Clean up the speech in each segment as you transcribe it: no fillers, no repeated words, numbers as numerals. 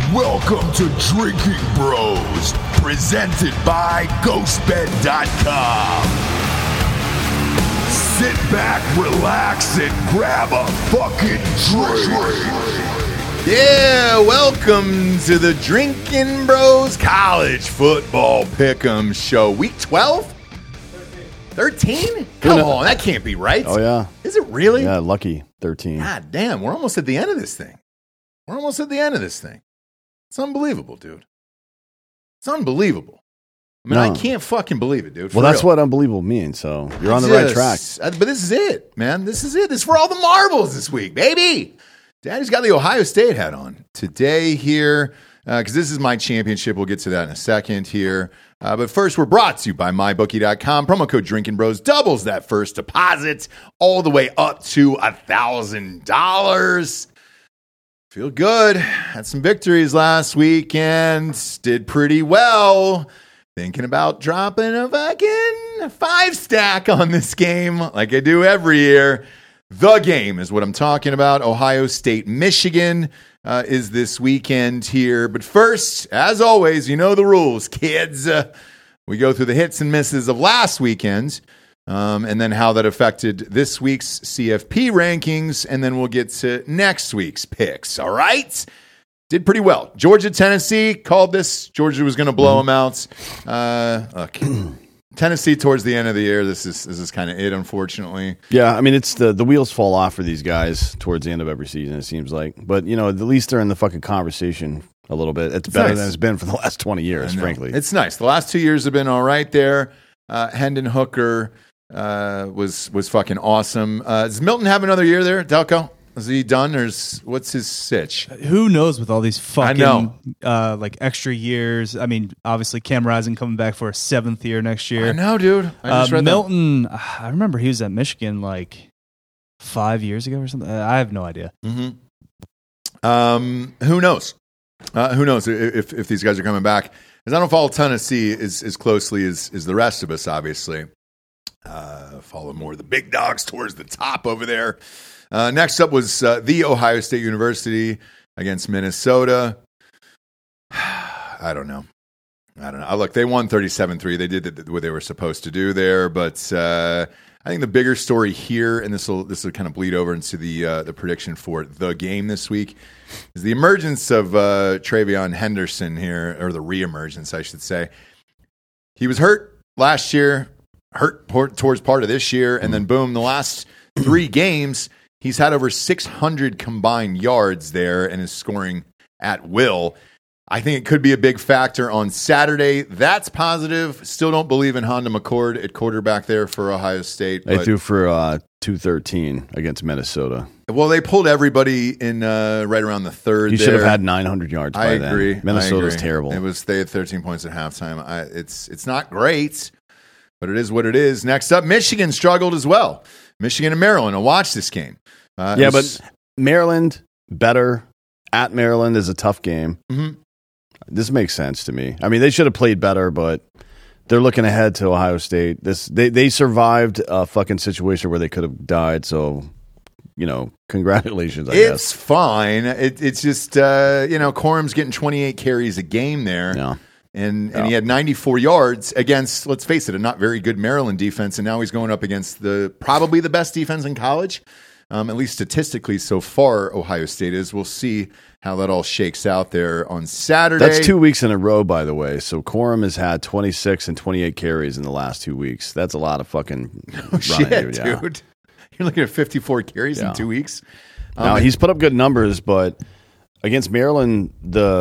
Welcome to Drinking Bros, presented by GhostBed.com. Sit back, relax, and grab a fucking drink. Yeah, welcome to the Drinking Bros College Football Pick'em Show. Week 12? 13? Come on, that can't be right. Oh, yeah. Is it really? Yeah, lucky 13. God damn, we're almost at the end of this thing. It's unbelievable, dude. It's unbelievable. I mean, I can't fucking believe it, dude. Well, that's what unbelievable means, so you're on the right track. But this is it, man. This is it. This is for all the marbles this week, baby. Daddy's got the Ohio State hat on today here because this is my championship. We'll get to that in a second here. But first, we're brought to you by MyBookie.com. Promo code Drinking Bros doubles that first deposit all the way up to $1,000. Feel good. Had some victories last weekend. Did pretty well. Thinking about dropping a fucking 5-stack on this game like I do every year. The game is what I'm talking about. Ohio State, Michigan is this weekend here. But first, as always, you know the rules, kids. We go through the hits and misses of last weekend. And then how that affected this week's CFP rankings, and then we'll get to next week's picks, all right? Did pretty well. Georgia, Tennessee, called this. Georgia was going to blow them out. Look, Tennessee towards the end of the year, this is kind of it, unfortunately. Yeah, I mean, it's the wheels fall off for these guys towards the end of every season, it seems like. But, you know, at least they're in the fucking conversation a little bit. It's better than it's been for the last 20 years, frankly. It's nice. The last 2 years have been all right there. Hendon Hooker was fucking awesome. Does Milton have another year there, Delco? Is he done, or what's his sitch? Who knows with all these fucking like extra years? I mean, obviously Cam Rising coming back for a 7th year next year. I know, dude. I just read Milton, I remember he was at Michigan like 5 years ago or something. I have no idea. Mm-hmm. Who knows? Who knows if these guys are coming back? Because I don't follow Tennessee as closely as the rest of us, obviously. Follow more of the big dogs towards the top over there. Next up was the Ohio State University against Minnesota. I don't know. Look, they won 37-3. They did what they were supposed to do there. But I think the bigger story here, and this will kind of bleed over into the prediction for the game this week, is the emergence of TreVeyon Henderson here, or the reemergence, I should say. He was hurt last year. Hurt towards part of this year, and then boom, the last 3 games, he's had over 600 combined yards there and is scoring at will. I think it could be a big factor on Saturday. That's positive. Still don't believe in Honda McCord at quarterback there for Ohio State. They threw for 213 against Minnesota. Well, they pulled everybody in right around the third. You should have had 900 yards by then. I agree. Minnesota's terrible. They had 13 points at halftime. It's not great. But it is what it is. Next up, Michigan struggled as well. Michigan and Maryland. I'll watch this game. But Maryland, better. At Maryland is a tough game. Mm-hmm. This makes sense to me. I mean, they should have played better, but they're looking ahead to Ohio State. They survived a fucking situation where they could have died, so, you know, congratulations, I guess. It's fine. It's just, Corum's getting 28 carries a game there. Yeah. And he had 94 yards against, let's face it, a not very good Maryland defense, and now he's going up against probably the best defense in college, at least statistically so far. Ohio State is. We'll see how that all shakes out there on Saturday. That's 2 weeks in a row, by the way. So Corum has had 26 and 28 carries in the last 2 weeks. That's a lot of fucking shit, dude. You're looking at 54 carries in 2 weeks. Now he's put up good numbers, but against Maryland,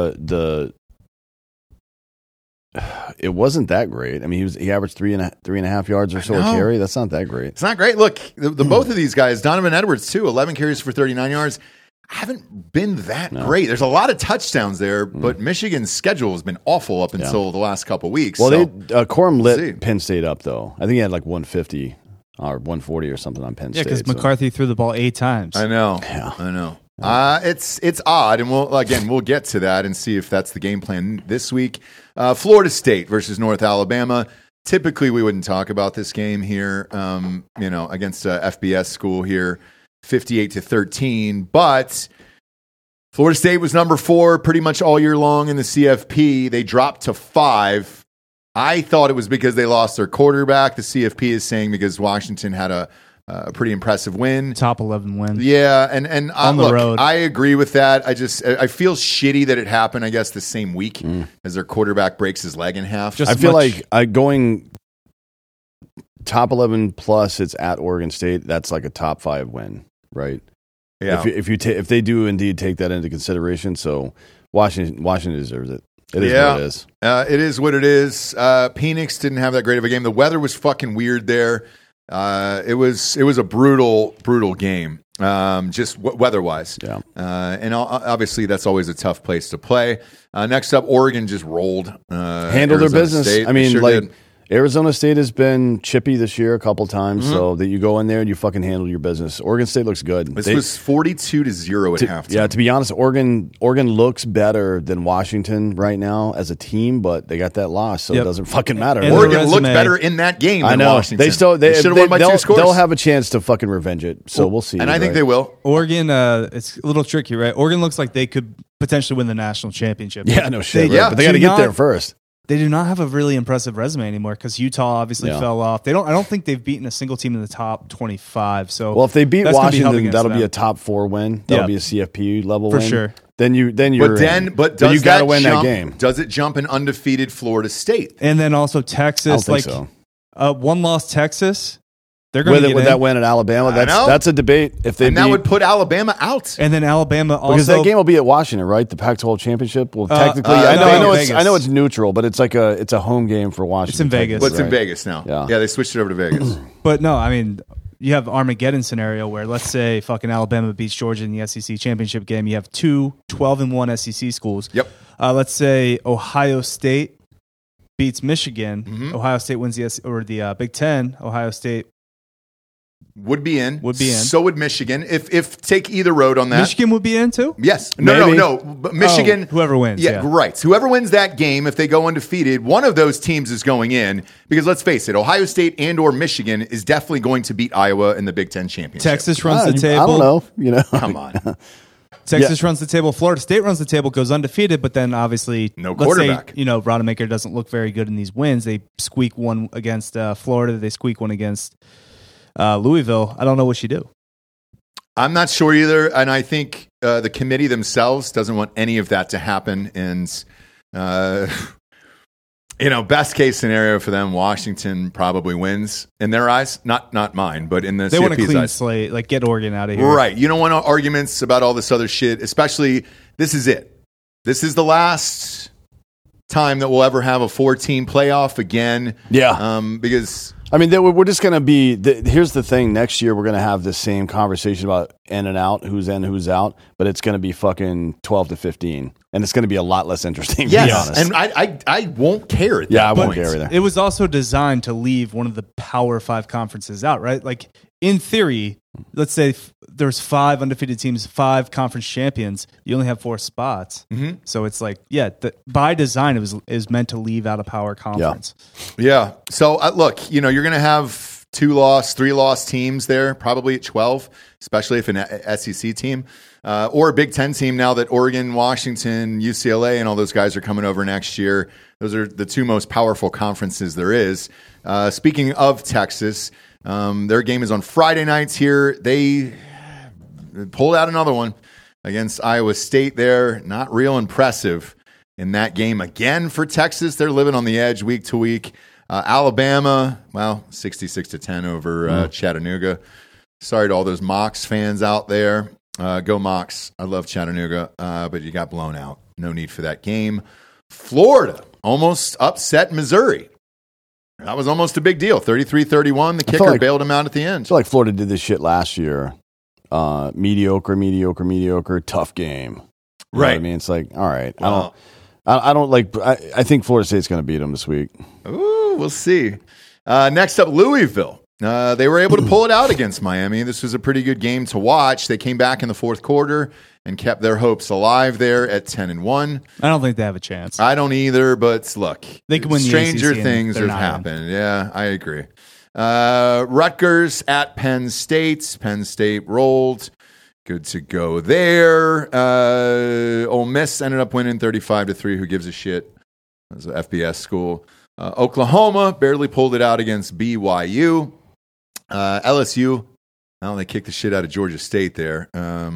it wasn't that great. I mean, he averaged three and a half yards or so a carry. That's not that great. It's not great. Look, the both of these guys, Donovan Edwards too, 11 carries for 39 yards, haven't been that great. There's a lot of touchdowns there, but Michigan's schedule has been awful up until the last couple weeks. Well, Corum lit Penn State up though. I think he had like 150 or 140 or something on Penn State. Yeah, because McCarthy threw the ball 8 times. I know. Yeah. I know. It's odd, and we'll get to that and see if that's the game plan this week. Florida State versus North Alabama. Typically, we wouldn't talk about this game here, against a FBS school here, 58-13. But Florida State was number 4 pretty much all year long in the CFP. They dropped to 5. I thought it was because they lost their quarterback. The CFP is saying because Washington had a pretty impressive win. Top 11 win. Yeah, and on the road. I agree with that. I feel shitty that it happened, I guess, the same week as their quarterback breaks his leg in half. I feel like going top 11 plus, it's at Oregon State. That's like a top 5 win, right? Yeah. If they do indeed take that into consideration, so Washington deserves it. It is what it is. It is what it is. Penix didn't have that great of a game. The weather was fucking weird there. It was a brutal game, just weather-wise. Yeah. And obviously that's always a tough place to play. Next up, Oregon just rolled. Handled their business. State. I mean, sure like did. Arizona State has been chippy this year a couple times, so that you go in there and you fucking handle your business. Oregon State looks good. This was 42-0 at halftime. Yeah, to be honest, Oregon looks better than Washington right now as a team, but they got that loss, so it doesn't fucking matter. And Oregon looked better in that game than Washington. They should have won by 2 scores. They'll have a chance to fucking revenge it, so we'll see. And I think they will. Oregon, it's a little tricky, right? Oregon looks like they could potentially win the national championship. Yeah, no shit. Yeah, but they got to get there first. They do not have a really impressive resume anymore because Utah obviously fell off. I don't think they've beaten a single team in the top 25. So well, if they beat Washington, that'll be a top 4 win. That'll be a CFP level win for sure. Then you're but you got to win that game. Does it jump an undefeated Florida State? And then also Texas, I don't think so. One loss Texas. They're going to with that win at Alabama. That's a debate. If they that would put Alabama out, and then Alabama also because that game will be at Washington, right? The Pac-12 championship. Well, technically, I know it's neutral, but it's a home game for Washington. It's in Vegas. What's in Vegas now? Yeah, they switched it over to Vegas. But no, I mean, you have Armageddon scenario where let's say fucking Alabama beats Georgia in the SEC championship game. You have 2 12-1 SEC schools. Yep. Let's say Ohio State beats Michigan. Mm-hmm. Ohio State wins the Big Ten. Ohio State would be in. So would Michigan. If take either road on that. Michigan would be in too? Yes. No. But Michigan. Whoever wins. Yeah, right. Whoever wins that game, if they go undefeated, one of those teams is going in. Because let's face it, Ohio State and or Michigan is definitely going to beat Iowa in the Big Ten championship. Texas runs the table. I don't know. Come on. Texas runs the table. Florida State runs the table, goes undefeated, but then obviously no quarterback. Let's say, Rodemaker doesn't look very good in these wins. They squeak one against Florida. They squeak one against Louisville. I don't know what you do. I'm not sure either, and I think the committee themselves doesn't want any of that to happen. And best case scenario for them, Washington probably wins in their eyes. Not mine, but in the they want a clean eyes. slate, like get Oregon out of here. Right. You don't want arguments about all this other shit. Especially, this is it. This is the last time that we'll ever have a 4-team playoff again. Yeah. Because I mean, we're just going to be. Here's the thing: next year we're going to have the same conversation about in and out, who's in, who's out, but it's going to be fucking 12-15, and it's going to be a lot less interesting. Yes, to be honest. and I won't care. I won't care either. It was also designed to leave one of the Power 5 conferences out, right? Like in theory, let's say there's 5 undefeated teams, 5 conference champions. You only have 4 spots, so it's like, by design, it is meant to leave out a Power conference. Yeah. So look, you're going to have 2-loss, 3-loss teams there, probably at 12, especially if an SEC team or a Big Ten team. Now that Oregon, Washington, UCLA, and all those guys are coming over next year, those are the 2 most powerful conferences there is. Speaking of Texas, their game is on Friday nights here. They pulled out another one against Iowa State there. Not real impressive in that game again for Texas. They're living on the edge week to week. Alabama, 66-10 over Chattanooga. Sorry to all those Mocs fans out there. Go Mocs. I love Chattanooga, but you got blown out. No need for that game. Florida almost upset Missouri. That was almost a big deal. 33-31. The kicker bailed him out at the end. I feel like Florida did this shit last year. Mediocre, tough game. You know what I mean? It's like, all right. I think Florida State's going to beat them this week. Ooh, we'll see. Next up, Louisville. They were able to pull it out against Miami. This was a pretty good game to watch. They came back in the fourth quarter and kept their hopes alive there at 10-1. I don't think they have a chance. I don't either, but look, they can win stranger the ACC things have happened. Yeah, I agree. Rutgers at Penn State. Penn State rolled. Good to go there. Ole Miss ended up winning 35-3. Who gives a shit? It was an FBS school. Oklahoma barely pulled it out against BYU. LSU, well, they kicked the shit out of Georgia State there.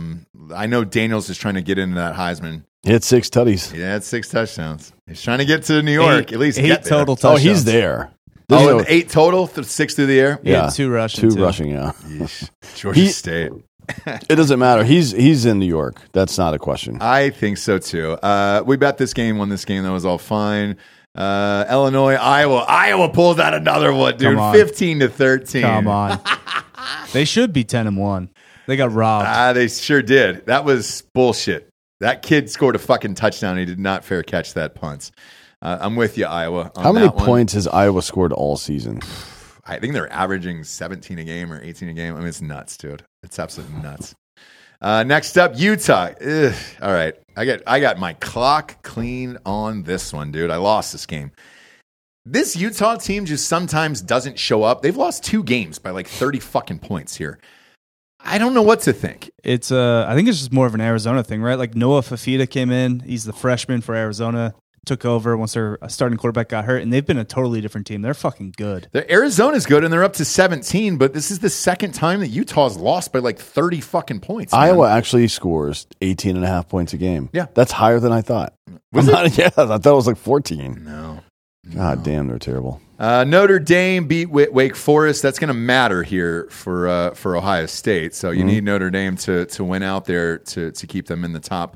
I know Daniels is trying to get into that Heisman. He had 6 tutties. He had 6 touchdowns. He's trying to get to New York, at least 8 get there. total Oh, touchdowns. he's there. Oh, and 8 total, 6 through the air. Yeah, 2 rushing. 2 too. rushing, yeah. Yeesh. Georgia State. It doesn't matter. He's in New York. That's not a question. I think so too. We bet this game, won this game. That was all fine. Illinois, Iowa pulls out another one, dude. Come on. 15-13. Come on. They should be 10-1. They got robbed. They sure did. That was bullshit. That kid scored a fucking touchdown. He did not fair catch that punt. I'm with you, Iowa. On How many that one. points has Iowa scored all season? I think they're averaging 17 a game or 18 a game. I mean, it's nuts, dude. It's absolutely nuts. Next up, Utah. Ugh. All right. I got my clock clean on this one, dude. I lost this game. This Utah team just sometimes doesn't show up. They've lost 2 games by like 30 fucking points here. I don't know what to think. It's I think it's just more of an Arizona thing, right? Like Noah Fafita came in. He's the freshman for Arizona. Took over once their starting quarterback got hurt, and they've been a totally different team. They're fucking good. Arizona's good, and they're up to 17, but this is the second time that Utah's lost by like 30 fucking points. Man. Iowa actually scores 18.5 points a game. Yeah. That's higher than I thought. Was it? Yeah, I thought it was like 14. No. God damn, they're terrible. Notre Dame beat Wake Forest. That's going to matter here for Ohio State. So you need Notre Dame to win out there to keep them in the top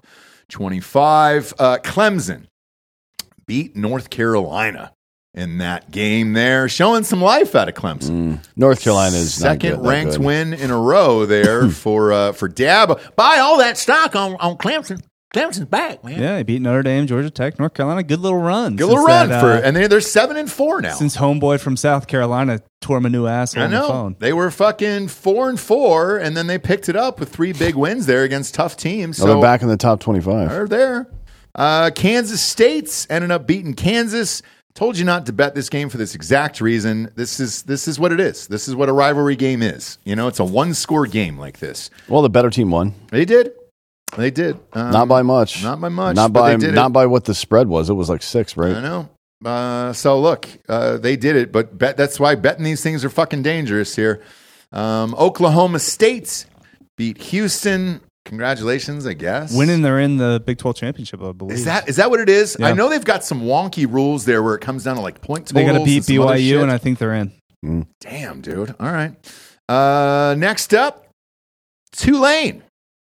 25. Clemson beat North Carolina in that game there, showing some life out of Clemson. North Carolina is second not ranked good. win in a row there for Dabo. Buy all that stock on Clemson. Clemson's back, man. Yeah, he beat Notre Dame, Georgia Tech, North Carolina. Good little run. Good little run and they're 7-4 now. Since homeboy from South Carolina tore my new asshole I on the know phone. they were fucking 4-4, and then they picked it up with 3 big wins there against tough teams. Oh, So they're back in the top 25. they're there. Kansas State's ended up beating Kansas. Told you not to bet this game for this exact reason. This is what it is. This is what a rivalry game is. You know, it's a 1-score game like this. Well, the better team won. They did. They did. Not by much. Not by much. Not but by they did not by what the spread was. It was like 6, right? I know. So look, they did it, but that's why betting these things are fucking dangerous here. Oklahoma State beat Houston. Congratulations, I guess. Winning, they're in the Big 12 championship, I believe. Is that what it is? Yeah. I know they've got some wonky rules there where it comes down to like point totals. They got to beat and some other BYU, shit. and I think they're in. Damn, dude. All right. Next up, Tulane.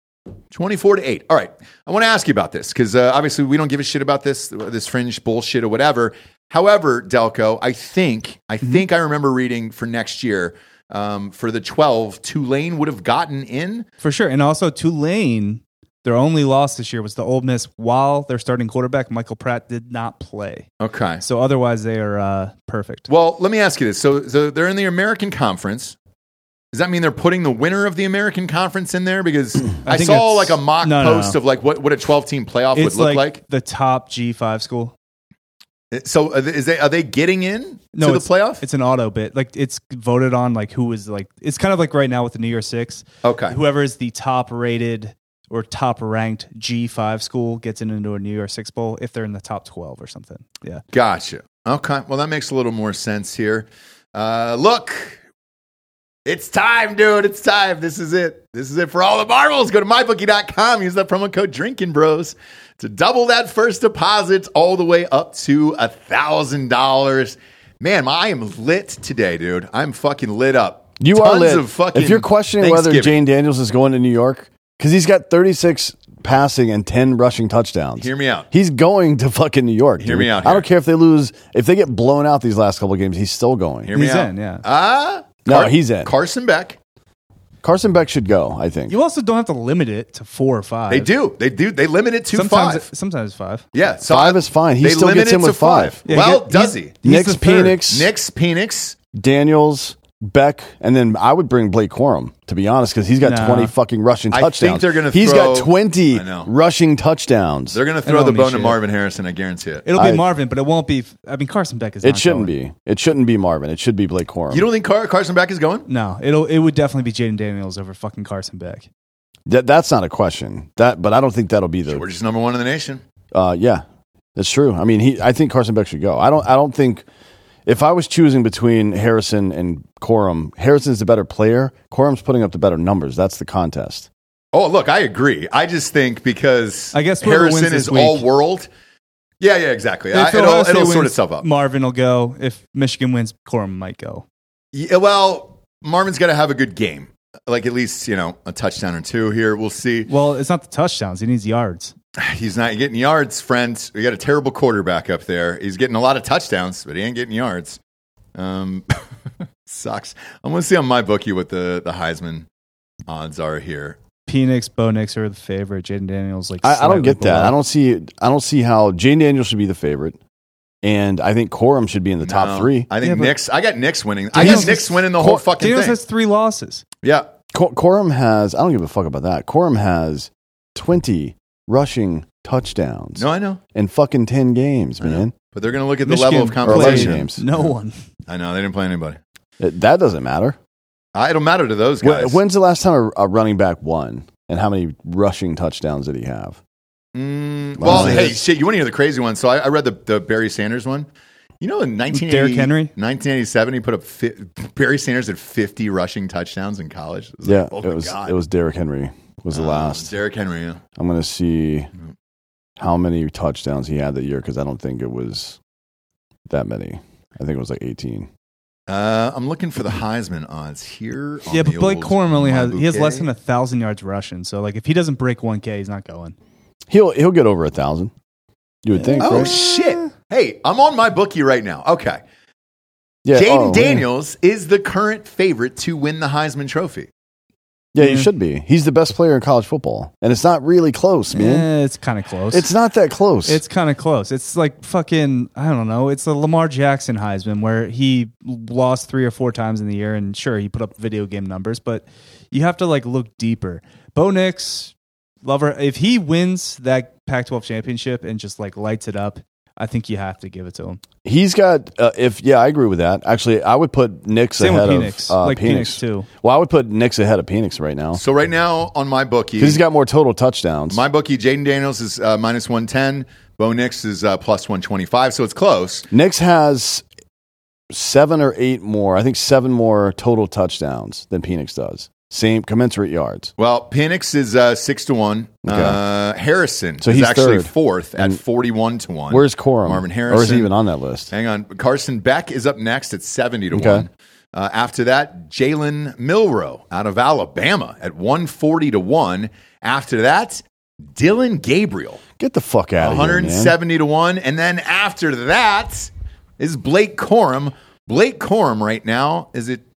24-8. All right. I want to ask you about this because obviously we don't give a shit about this fringe bullshit or whatever. However, Delco, I think I remember reading for next year for the 12, Tulane would have gotten in. For sure. And also Tulane, their only loss this year was to Ole Miss while their starting quarterback, Michael Pratt, did not play. Okay. So otherwise they are perfect. Well, let me ask you this. So they're in the American Conference. Does that mean they're putting the winner of the American Conference in there? Because I think saw it's- like a mock no. post of like what a 12-team playoff It's would look like. the top G5 school. So are they getting in to the it's, playoff? It's an auto bid. Like it's voted on like who is like it's kind of like right now with the New Year Six. Okay. Whoever is the top rated or top ranked G5 school gets into a New Year Six bowl if they're in the top 12 or something. Yeah. Gotcha. Okay. Well, that makes a little more sense here. Look, it's time, dude. It's time. This is it. This is it for all the marbles. Go to mybookie.com. Use that promo code Drinking Bros to double that first deposit all the way up to $1,000. Man, I am lit today, dude. I'm fucking lit up. You Tons are lit. Of fucking if you're questioning whether Thanksgiving. Jane Daniels is going to New York, because he's got 36 passing and 10 rushing touchdowns. Hear me out. He's going to fucking New York. Hear dude. me out I here. don't care if they lose. If they get blown out these last couple of games, he's still going. Hear me He's out. in, yeah. No, he's in. Carson Beck. Carson Beck should go, I think. You also don't have to limit it to 4 or 5. They do. They limit it to Sometimes 5. sometimes 5. Yeah, so 5 is fine. He they still limit gets in it with to 5. Yeah, well, he- does he's- he? Nick's the third. Penix, Daniels, Beck, and then I would bring Blake Corum, to be honest, because he's got Nah. 20 fucking rushing I touchdowns. think they're gonna He's throw- got 20 I know. rushing touchdowns. They're going to They throw don't the need bone to shit. Marvin Harrison, I guarantee it. It'll be I- Marvin, but it won't be. I mean, Carson Beck is. It not shouldn't going. be. It shouldn't be Marvin. It should be Blake Corum. You don't think Carson Beck is going? No, it would definitely be Jaden Daniels over fucking Carson Beck. That's not a question. But I don't think that'll be the. Georgia's number one in the nation. Yeah, that's true. I mean, I think Carson Beck should go. I don't think. If I was choosing between Harrison and Corum, Harrison's the better player. Corum's putting up the better numbers. That's the contest. Oh, look, I agree. I just think because I guess whoever Harrison wins this is week- all world. Yeah, exactly. If Ohio It'll State sort wins, itself out. Marvin will go. If Michigan wins, Corum might go. Yeah, well, Marvin's got to have a good game. Like at least, a touchdown or two here. We'll see. Well, it's not the touchdowns. He needs yards. He's not getting yards, friends. We got a terrible quarterback up there. He's getting a lot of touchdowns, but he ain't getting yards. Sucks. I'm going to see on my bookie what the Heisman odds are here. Penix, Bo Nix are the favorite. Jaden Daniels I don't get that. below. I don't see how Jane Daniels should be the favorite, and I think Corum should be in the top three. I think Yeah, but- Knicks. I got Knicks winning. I Daniels got Knicks winning the whole fucking Daniels thing. has 3 losses. Yeah. Corum has. I don't give a fuck about that. Corum has 20 rushing touchdowns. No, I know. in fucking 10 games, I know. man. But they're going to look at the Michigan level of Or 11 competition. games. No one. I know. They didn't play anybody. That doesn't matter. It'll matter to those guys. When's the last time a running back won, and how many rushing touchdowns did he have? Well, hey, shit, you want to hear the crazy one? So I read the Barry Sanders one. In Derrick Henry? 1987, he put up Barry Sanders had 50 rushing touchdowns in college. It was Yeah, like, oh my God. it was Derrick Henry was the last. Derrick Henry, yeah. I'm going to see how many touchdowns he had that year because I don't think it was that many. I think it was like 18. I'm looking for the Heisman odds here. Yeah, but Blake Corum only has bouquet. less than 1,000 yards rushing. So if he doesn't break 1K, he's not going. He'll get over 1,000. You would think. Oh, right? shit. Hey, I'm on my bookie right now. Okay. Yeah, Jaden yeah. Daniels is the current favorite to win the Heisman Trophy. Yeah, he should be. He's the best player in college football, and it's not really close, man. It's kind of close. It's not that close. It's kind of close. It's like fucking, I don't know. It's the Lamar Jackson Heisman where he lost 3 or 4 times in the year, and sure, he put up video game numbers, but you have to look deeper. Bo Nix, lover, if he wins that Pac-12 championship and just lights it up, I think you have to give it to him. He's got. I agree with that. Actually, I would put Nix Same ahead with Penix. of Penix too. Well, I would put Nix ahead of Penix right now So right now on my bookie, because he's got more total touchdowns. my bookie, Jaden Daniels is minus 110. Bo Nix is plus 125. So it's close. Nix has 7 or 8 more. I think 7 more total touchdowns than Penix does. Same commensurate yards. Well, Penix is 6-1. Okay. Harrison So is he's actually third. fourth at And 41-1. Where's Corum? Marvin Or Harrison. is he even on that list? Hang on. Carson Beck is up next at 70-1. Okay. After that, Jalen Milroe out of Alabama at 140-1. After that, Dylan Gabriel, Get the fuck out of here, man. 170-1. And then after that is Blake Corum. Blake Corum right now is at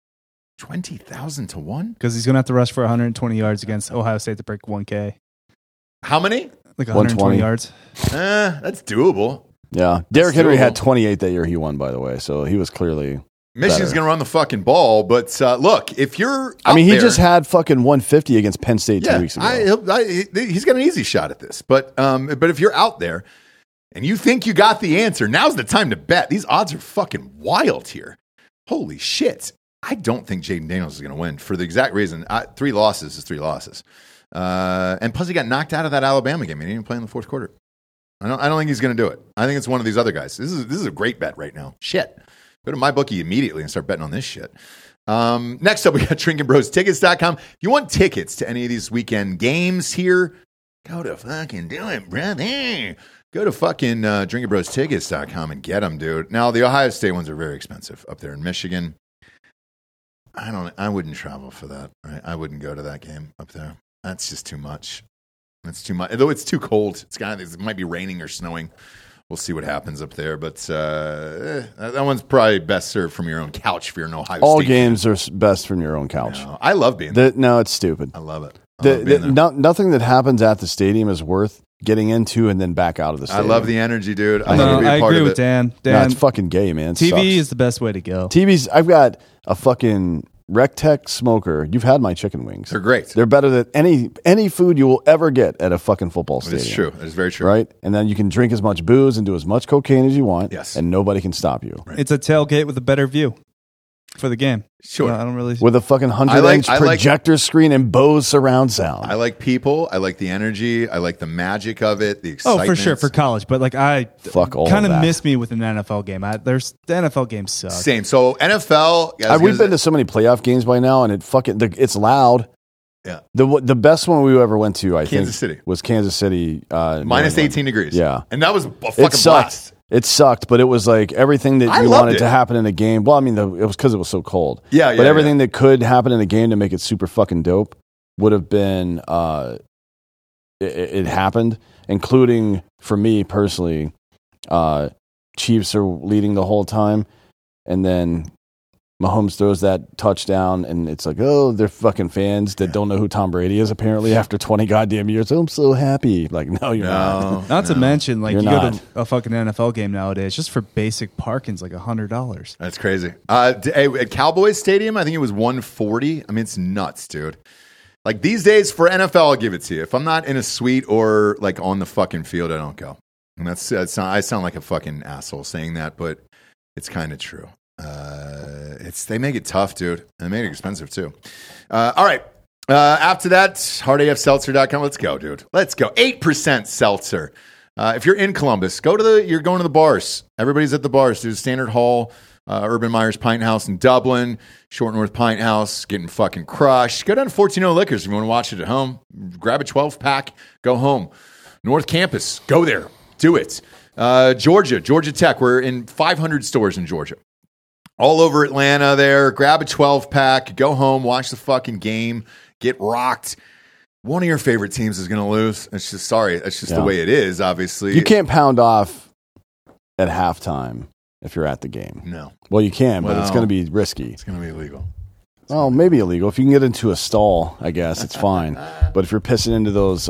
20,000-1. Because he's going to have to rush for 120 yards against Ohio State to break 1K. How many? 120 120 yards. That's doable. Yeah. Derrick Henry doable. had 28 that year he won, by the way. So he was clearly. Michigan's better. going to run the fucking ball, but look, if you're I mean, up he there- just had fucking 150 against Penn State 2 weeks ago. He's got an easy shot at this. But if you're out there and you think you got the answer, now's the time to bet. These odds are fucking wild here. Holy shit. I don't think Jaden Daniels is going to win for the exact reason. 3 losses is 3 losses. And plus he got knocked out of that Alabama game. He didn't even play in the fourth quarter. I don't think he's going to do it. I think it's one of these other guys. This is a great bet right now. Shit. Go to MyBookie immediately and start betting on this shit. Next up, we got DrinkingBrosTickets.com. If you want tickets to any of these weekend games here, go to fucking do it, brother. Go to fucking DrinkingBrosTickets.com and get them, dude. Now, the Ohio State ones are very expensive up there in Michigan. I wouldn't travel for that. Right? I wouldn't go to that game up there. That's just too much. That's too much. Though it's too cold. It might be raining or snowing. We'll see what happens up there. But that one's probably best served from your own couch if you're an Ohio All State games are best from your own couch. fan. No, I love being there. No, it's stupid. I love it. I love being there. Nothing that happens at the stadium is worth getting into and then back out of the I stadium. love the energy, dude. I love No, to be a I part agree of with it. Dan. No, Dan, it's fucking gay, man. It TV sucks. is the best way to go. TV's. I've got a fucking Rectech smoker. You've had my chicken wings. They're great. They're better than any food you will ever get at a fucking football stadium. It's true. It's very true. Right? And then you can drink as much booze and do as much cocaine as you want. Yes. And nobody can stop you. It's a tailgate with a better view. for the game. Sure. I don't really. With a fucking 100-inch projector screen and Bose surround sound. I like people. I like the energy. I like the magic of it. The excitement. Oh, for sure, for college. But like, I Fuck all kind of of that. miss me with an NFL game. The NFL game sucks. Same. So NFL. We've been to so many playoff games by now, and it's loud. Yeah. The best one we ever went to, I think, Kansas City. was Kansas City. Minus 18 degrees. Yeah. And that was a fucking It sucked. blast. It sucked, but it was like everything that I you loved wanted it. to happen in a game. Well, I mean, it was because it was so cold. Yeah, But everything that could happen in a game to make it super fucking dope would have been. It happened, including for me personally. Chiefs are leading the whole time, and then Mahomes throws that touchdown, and it's like, oh, they're fucking fans that don't know who Tom Brady is, apparently, after 20 goddamn years. Oh, I'm so happy. Like, no, you're not. Not to mention, like, You're you go not. to a fucking NFL game nowadays, just for basic parking's like $100. That's crazy. At Cowboys Stadium, I think it was 140. I mean, it's nuts, dude. Like these days for NFL, I'll give it to you. If I'm not in a suite or like on the fucking field, I don't go. And I sound like a fucking asshole saying that, but it's kind of true. They make it tough, dude. And they make it expensive too. All right. After that, hardafseltzer.com. Let's go, dude. Let's go. 8% seltzer. If you're in Columbus, you're going to the bars. Everybody's at the bars, dude. Standard Hall, Urban Myers Pint House in Dublin, Short North Pint House, getting fucking crushed. Go down to 14 Liquors if you want to watch it at home. Grab a 12-pack, go home. North Campus, go there. Do it. Georgia Tech. We're in 500 stores in Georgia. All over Atlanta there. Grab a 12-pack, go home, watch the fucking game, get rocked. One of your favorite teams is going to lose. It's just, sorry. That's just the way it is, obviously. You can't pound off at halftime if you're at the game. No. Well, you can, but it's Well, going to be risky. It's going to be illegal. Well, maybe illegal. If you can get into a stall, I guess, it's fine. But if you're pissing into those,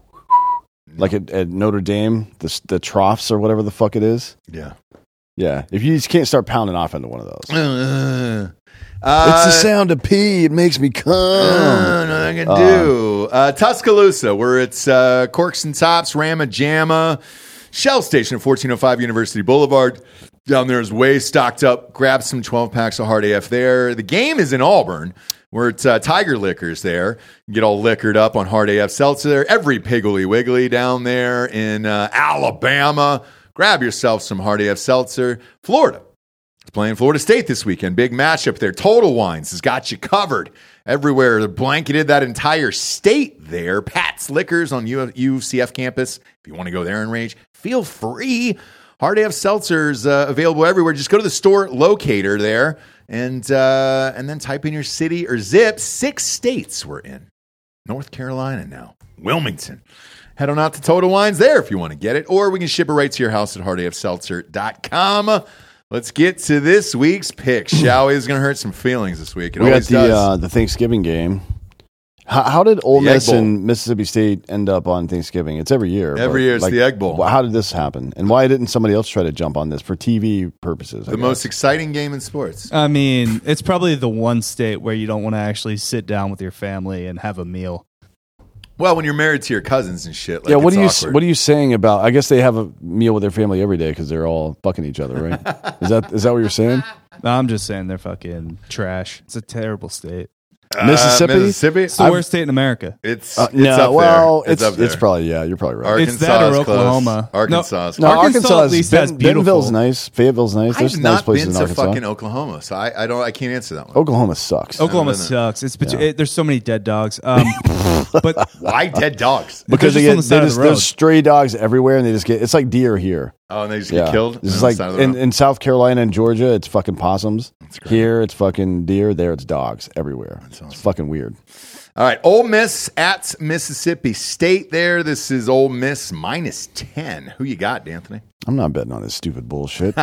like at Notre Dame, the troughs or whatever the fuck it is. Yeah. Yeah. If you just can't start pounding off into one of those. It's It's the sound of pee. It makes me come. nothing I can do. Tuscaloosa, where it's Corks and Tops, Rama Jamma, Shell Station at 1405 University Boulevard. Down there is way stocked up. Grab some 12-packs of Hard AF there. The game is in Auburn, where it's Tiger Liquors there. You get all liquored up on Hard AF Seltzer there. Every Piggly Wiggly down there in Alabama. Grab yourself some Hard AF Seltzer. Florida. It's playing Florida State this weekend. Big matchup there. Total Wines has got you covered everywhere. They blanketed that entire state there. Pat's Liquors on UCF campus. If you want to go there and rage, feel free. Hard AF Seltzers available everywhere. Just go to the store locator there and then type in your city or zip. 6 states we're in. North Carolina now. Wilmington. Head on out to Total Wines there if you want to get it. Or we can ship it right to your house at hardafseltzer.com. Let's get to this week's pick, shall we? It's going to hurt some feelings this week. It We got always does. the Thanksgiving game. How did Ole The Egg Miss Bowl. and Mississippi State end up on Thanksgiving? It's every year. Every but, year it's the Egg Bowl. How did this happen? And why didn't somebody else try to jump on this for TV purposes? The most exciting game in sports. I mean, it's probably the one state where you don't want to actually sit down with your family and have a meal. Well, when you're married to your cousins and shit. Like, yeah, what it's are awkward. you saying about? I guess they have a meal with their family every day because they're all fucking each other, right? Is that what you're saying? No, I'm just saying they're fucking trash. It's a terrible state. Mississippi? Mississippi? It's the worst state in America. It's No, up well, there. It's up there. it's probably you're probably right. Arkansas It's that or is Oklahoma. Close. Arkansas is No, close. Arkansas at least has beautiful- Bentonville's nice. Fayetteville's nice. There's I've nice not places been in to Arkansas. fucking Oklahoma, so I can't answer that one. Oklahoma sucks. Oklahoma been there. sucks. It's there's so many dead dogs. But Why dead dogs? because They're just on the side of the road. there's stray dogs everywhere, and they just get. It's like deer here. Oh, and they just Yeah, get killed? It's on like the side of the road? in South Carolina and Georgia, it's fucking possums. great. Here, it's fucking deer. There, it's dogs everywhere. It's fucking weird. All right, Ole Miss at Mississippi State there. This is Ole Miss minus 10. Who you got, D'Anthony? I'm not betting on this stupid bullshit.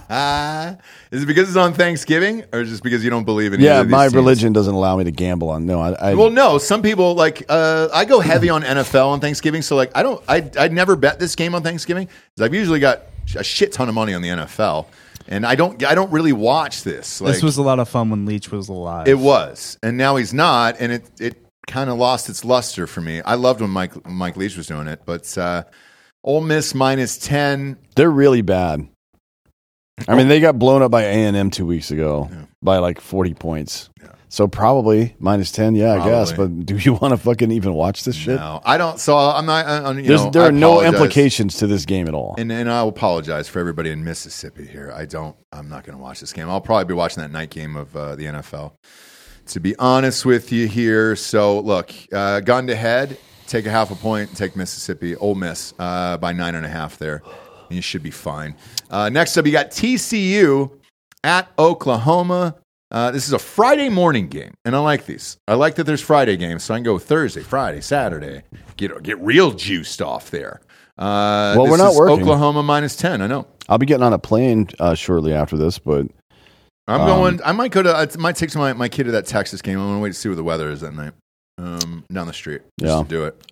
Is it because it's on Thanksgiving or just because you don't believe in either Yeah, of these my teams? religion doesn't allow me to gamble on. No, I Well, no, some people like I go heavy on NFL on Thanksgiving, so like I'd never bet this game on Thanksgiving because I've usually got a shit ton of money on the NFL, and I don't really watch this. Like, this was a lot of fun when Leach was alive. it was, and now he's not, and it kind of lost its luster for me. I loved when Mike Leach was doing it, but Ole Miss minus 10. they're really bad. I mean, they got blown up by A&M 2 weeks ago by like 40 points. Yeah. So probably -10, I guess. But do you want to fucking even watch this shit? No, I don't. So I'm not. There are no implications to this game at all. And I'll apologize for everybody in Mississippi here. I'm not going to watch this game. I'll probably be watching that night game of the NFL. To be honest with you here, so look, gun to head, take a half a point, take Mississippi, Ole Miss by 9.5 there, and you should be fine. Next up, you got TCU at Oklahoma. This is a Friday morning game, and I like these. I like that there's Friday games, so I can go Thursday, Friday, Saturday, get real juiced off there. Well, we're not working. Oklahoma -10. I know. I'll be getting on a plane shortly after this, but I'm going. I might go to. I might take my kid to that Texas game. I'm going to wait to see what the weather is that night. Down the street, just to do it.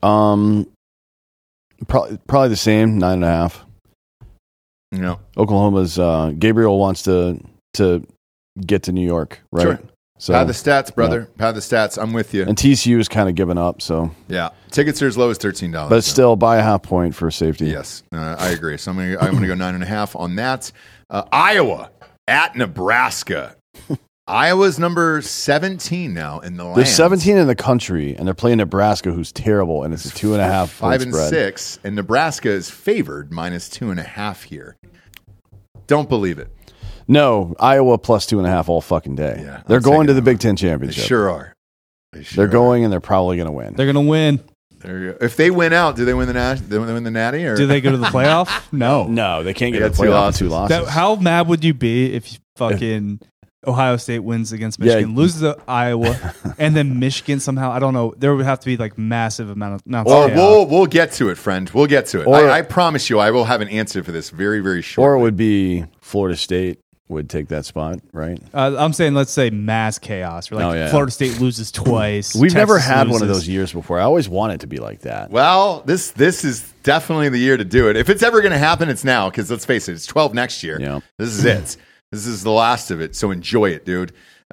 Probably the same 9.5. No, Oklahoma's Gabriel wants to get to New York, right? Sure. So pad the stats, brother. Yeah. Pad the stats. I'm with you. And TCU is kind of giving up, so yeah, tickets are as low as $13. But still, buy a half point for safety. Yes, I agree. So I'm gonna go 9.5 on that. Iowa at Nebraska. Iowa's number 17 now in the land. They're 17 in the country, and they're playing Nebraska, who's terrible, and it's a 2.5 5 and spread. 6, and Nebraska is favored -2.5 here. Don't believe it. No, Iowa plus 2.5 all fucking day. Yeah, they're going to the Big Ten championship. They sure are. They're going, and they're probably going to win. They're going to win. There you go. If they win out, do they win the Natty? Or do they go to the playoff? No, they can't get to the playoff. 2 losses. How mad would you be if fucking Ohio State wins against Michigan, loses to Iowa, and then Michigan somehow, I don't know, there would have to be like massive amount of... Or we'll get to it, friend. We'll get to it. I promise you, I will have an answer for this very, very shortly. Or it would be Florida State would take that spot, right? I'm saying, let's say mass chaos. Or Florida State loses twice. We've never had one of those years before. I always want it to be like that. Well, this is definitely the year to do it. If it's ever going to happen, it's now. Because let's face it, it's 12 next year. Yeah. This is it. This is the last of it. So enjoy it, dude.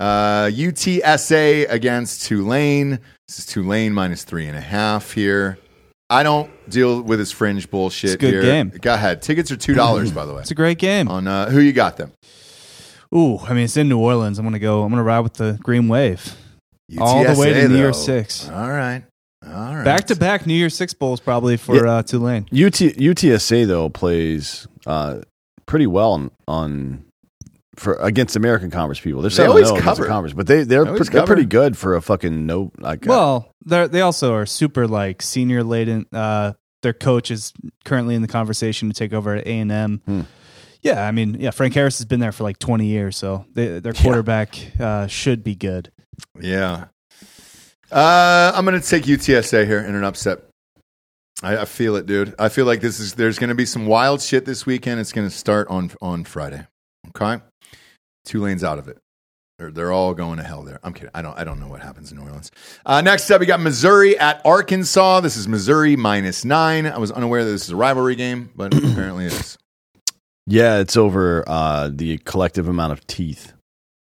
UTSA against Tulane. This is Tulane -3.5 here. I don't deal with this fringe bullshit it's a good game. Go ahead. Tickets are $2, by the way. It's a great game. On who you got them? Ooh, I mean, it's in New Orleans. I'm gonna ride with the Green Wave UTSA, all the way to New Year's 6. All right. Back-to-back New Year's 6 bowls probably for Tulane. UTSA though plays pretty well against American Conference people. They're always cover conference, but they're pretty good for a fucking no. They also are super like senior laden. Their coach is currently in the conversation to take over at A&M. Yeah, I mean, Frank Harris has been there for like 20 years, so their quarterback should be good. Yeah. I'm going to take UTSA here in an upset. I feel it, dude. I feel like there's going to be some wild shit this weekend. It's going to start on Friday. Okay? Tulane's out of it. They're all going to hell there. I'm kidding. I don't know what happens in New Orleans. Next up, we got Missouri at Arkansas. This is Missouri -9. I was unaware that this is a rivalry game, but apparently it is. Yeah, it's over the collective amount of teeth.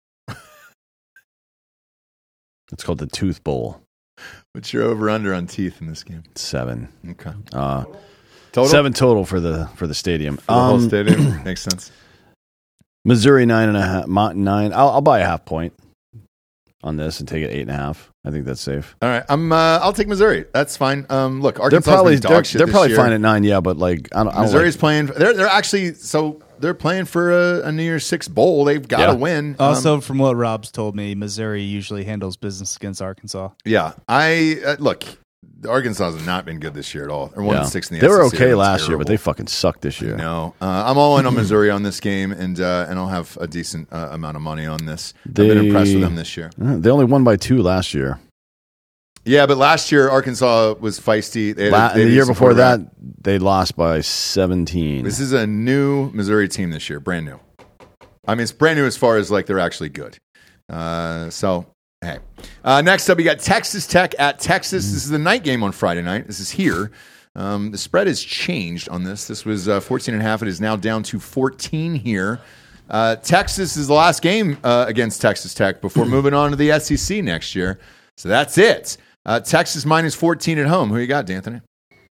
It's called the Tooth Bowl. What's your over/under on teeth in this game? 7. Okay. Total? 7 total for the stadium. For the whole stadium? Makes sense. Missouri 9.5. 9. I'll buy a half point on this and take it 8.5. I think that's safe. All right, I'll take Missouri. That's fine. Look, Arkansas they're probably fine at 9. Yeah, but like Missouri's playing. They're actually they're playing for a New Year's 6 bowl. They've got to win. Also, from what Rob's told me, Missouri usually handles business against Arkansas. Yeah, look. Arkansas has not been good this year at all. They're 1-6 in the SEC. They were okay last year, but they fucking sucked this year. No, I'm all in on Missouri on this game, and I'll have a decent amount of money on this. I've been impressed with them this year. They only won by 2 last year. Yeah, but last year Arkansas was feisty. The year before that, they lost by 17. This is a new Missouri team this year, brand new. I mean, it's brand new as far as like they're actually good. So. Hey. Next up, we got Texas Tech at Texas. This is the night game on Friday night. This is here. The spread has changed on this. This was 14.5. It is now down to 14 here. Texas is the last game against Texas Tech before moving on to the SEC next year. So that's it. Texas -14 at home. Who you got, D'Anthony?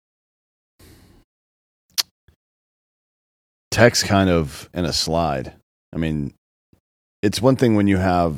Tech's kind of in a slide. I mean, it's one thing when you have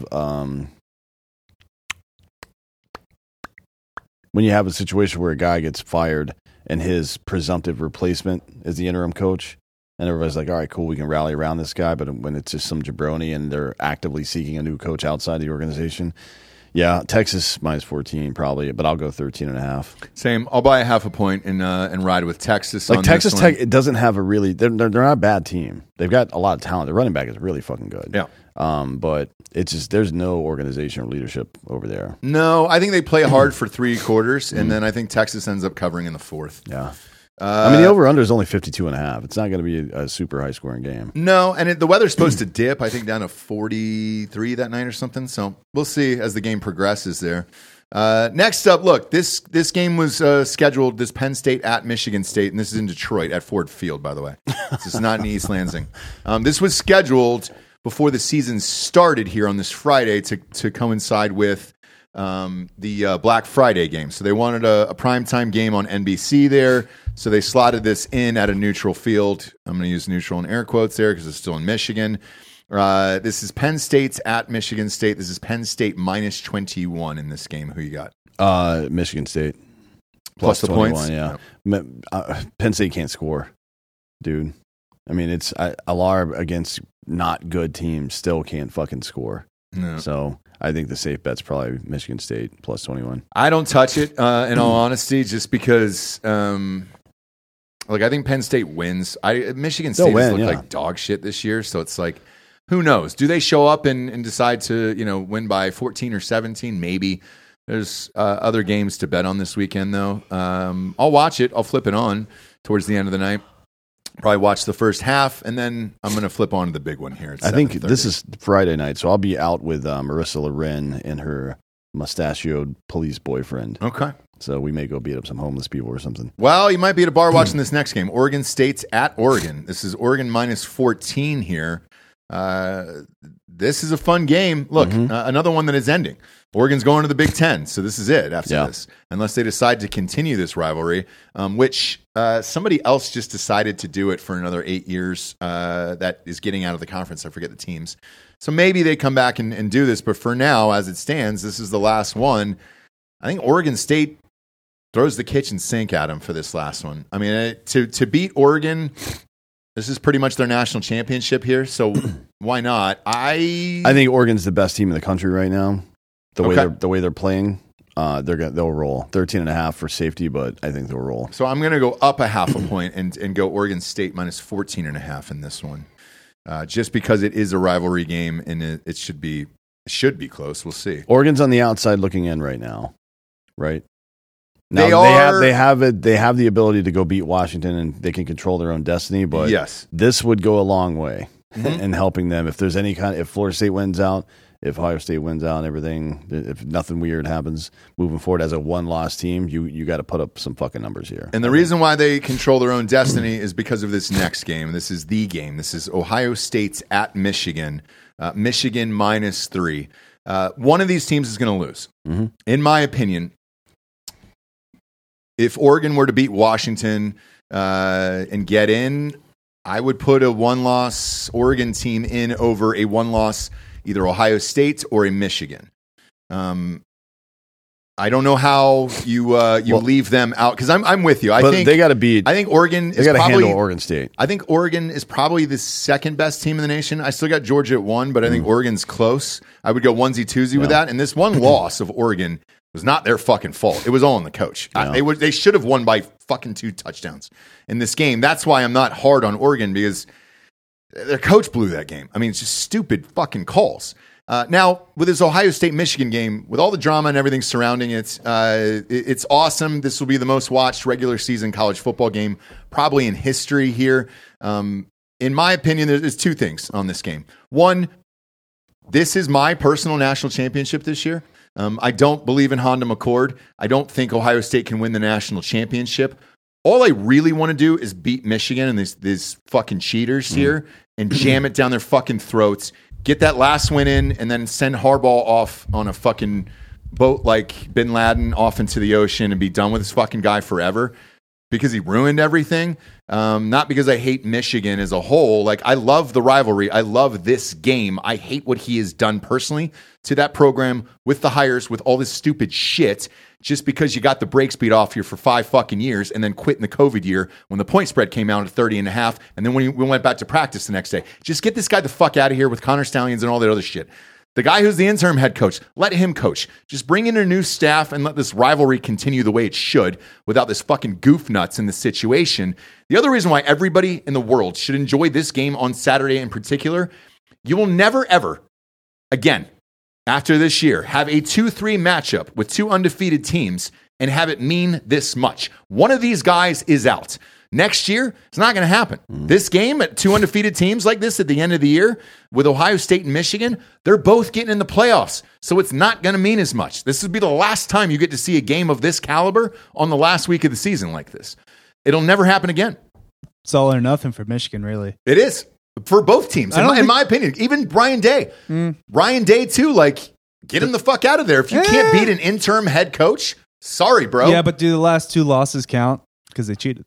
a situation where a guy gets fired and his presumptive replacement is the interim coach, and everybody's like, all right, cool, we can rally around this guy. But when it's just some jabroni and they're actively seeking a new coach outside the organization, yeah, Texas minus 14 probably, but I'll go 13.5. Same. I'll buy a half a point and ride with Texas. Like on Texas this one. Tech, it doesn't have a really. They're not a bad team. They've got a lot of talent. Their running back is really fucking good. Yeah. But it's just there's no organization or leadership over there. No, I think they play hard for 3 quarters, and then I think Texas ends up covering in the 4th. Yeah. I mean, the over-under is only 52.5. It's not going to be a super high-scoring game. No, and the weather's supposed to dip, I think, down to 43 that night or something. So we'll see as the game progresses there. Next up, look, this game was scheduled, this Penn State at Michigan State, and this is in Detroit at Ford Field, by the way. This is not in East Lansing. This was scheduled before the season started here on this Friday to coincide with the Black Friday game. So they wanted a primetime game on NBC there. So they slotted this in at a neutral field. I'm going to use neutral in air quotes there because it's still in Michigan. This is Penn State's at Michigan State. This is Penn State minus 21 in this game. Who you got? Michigan State. Plus the 21, points? yeah. Penn State can't score, dude. I mean, it's Alar against not good teams still can't fucking score. No. So I think the safe bet's probably Michigan State plus 21. I don't touch it, in all honesty, just because, I think Penn State wins. Michigan State has looked like dog shit this year, so it's like, who knows? Do they show up and decide to, win by 14 or 17? Maybe. There's other games to bet on this weekend, though. I'll watch it. I'll flip it on towards the end of the night. Probably watch the first half, and then I'm going to flip on to the big one here. I think this is Friday night, so I'll be out with Marissa Loren and her mustachioed police boyfriend. Okay. So we may go beat up some homeless people or something. Well, you might be at a bar watching this next game. Oregon State's at Oregon. This is Oregon minus 14 here. This is a fun game. Look, another one that is ending. Oregon's going to the Big Ten, so this is it after this. Unless they decide to continue this rivalry, which somebody else just decided to do it for another 8 years that is getting out of the conference. I forget the teams. So maybe they come back and do this, but for now, as it stands, this is the last one. I think Oregon State throws the kitchen sink at them for this last one. I mean, to beat Oregon, this is pretty much their national championship here, so why not? I think Oregon's the best team in the country right now. The way they're playing, they'll roll 13.5 for safety, but I think they'll roll. So I'm going to go up a half a point and go Oregon State minus 14.5 in this one, just because it is a rivalry game and it should be close. We'll see. Oregon's on the outside looking in right now, right? Now, they have the ability to go beat Washington and they can control their own destiny, but this would go a long way in helping them. If there's if Florida State wins out, if Ohio State wins out and everything, if nothing weird happens moving forward as a one-loss team, you got to put up some fucking numbers here. And the reason why they control their own destiny is because of this next game. This is the game. This is Ohio State's at Michigan. Michigan minus 3. One of these teams is going to lose. In my opinion, if Oregon were to beat Washington and get in, I would put a one-loss Oregon team in over a one-loss either Ohio State or a Michigan. I don't know how you leave them out because I'm with you. I think they got to beat. I think Oregon. They got to handle Oregon State. I think Oregon is probably the second best team in the nation. I still got Georgia at 1, but I think Oregon's close. I would go onesie-twosie with that. And this one loss of Oregon was not their fucking fault. It was all on the coach. They should have won by fucking 2 touchdowns in this game. That's why I'm not hard on Oregon because their coach blew that game. I mean, it's just stupid fucking calls. Now, with this Ohio State-Michigan game, with all the drama and everything surrounding it, it's awesome. This will be the most watched regular season college football game probably in history here. In my opinion, there's 2 things on this game. One, this is my personal national championship this year. I don't believe in Honda McCord. I don't think Ohio State can win the national championship. All I really want to do is beat Michigan and these fucking cheaters here and jam it down their fucking throats. Get that last win in, and then send Harbaugh off on a fucking boat like Bin Laden off into the ocean and be done with this fucking guy forever. because he ruined everything. Not because I hate Michigan as a whole. Like, I love the rivalry. I love this game. I hate what he has done personally to that program with the hires, with all this stupid shit, just because you got the brakes beat off you for 5 fucking years and then quit in the COVID year when the point spread came out at 30.5. And then when we went back to practice the next day, just get this guy the fuck out of here with Connor Stallions and all that other shit. The guy who's the interim head coach, let him coach. Just bring in a new staff and let this rivalry continue the way it should without this fucking goof nuts in the situation. The other reason why everybody in the world should enjoy this game on Saturday in particular, you will never, ever, again, after this year, have a 2-3 matchup with 2 undefeated teams and have it mean this much. One of these guys is out. Next year, it's not going to happen. This game at 2 undefeated teams like this at the end of the year with Ohio State and Michigan, they're both getting in the playoffs. So it's not going to mean as much. This would be the last time you get to see a game of this caliber on the last week of the season like this. It'll never happen again. It's all or nothing for Michigan, really. It is. For both teams, in my opinion. Even Ryan Day. Ryan Day, too. Like, get him the fuck out of there. If you can't beat an interim head coach, sorry, bro. Yeah, but do the last 2 losses count? Because they cheated.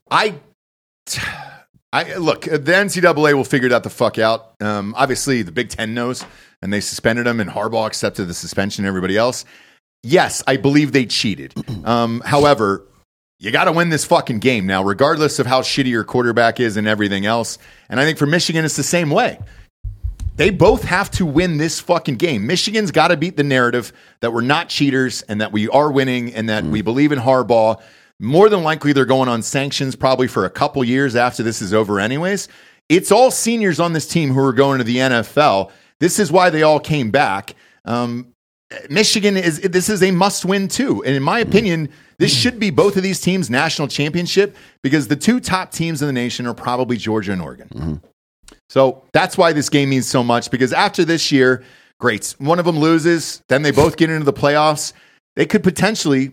Look, the NCAA will figure that the fuck out. Obviously, the Big Ten knows, and they suspended him, and Harbaugh accepted the suspension and everybody else. Yes, I believe they cheated. However, you got to win this fucking game now, regardless of how shitty your quarterback is and everything else. And I think for Michigan, it's the same way. They both have to win this fucking game. Michigan's got to beat the narrative that we're not cheaters and that we are winning and that we believe in Harbaugh. More than likely, they're going on sanctions probably for a couple years after this is over anyways. It's all seniors on this team who are going to the NFL. This is why they all came back. Michigan this is a must-win too. And in my opinion, this should be both of these teams' national championship because the 2 top teams in the nation are probably Georgia and Oregon. So that's why this game means so much, because after this year, great, one of them loses, then they both get into the playoffs. They could potentially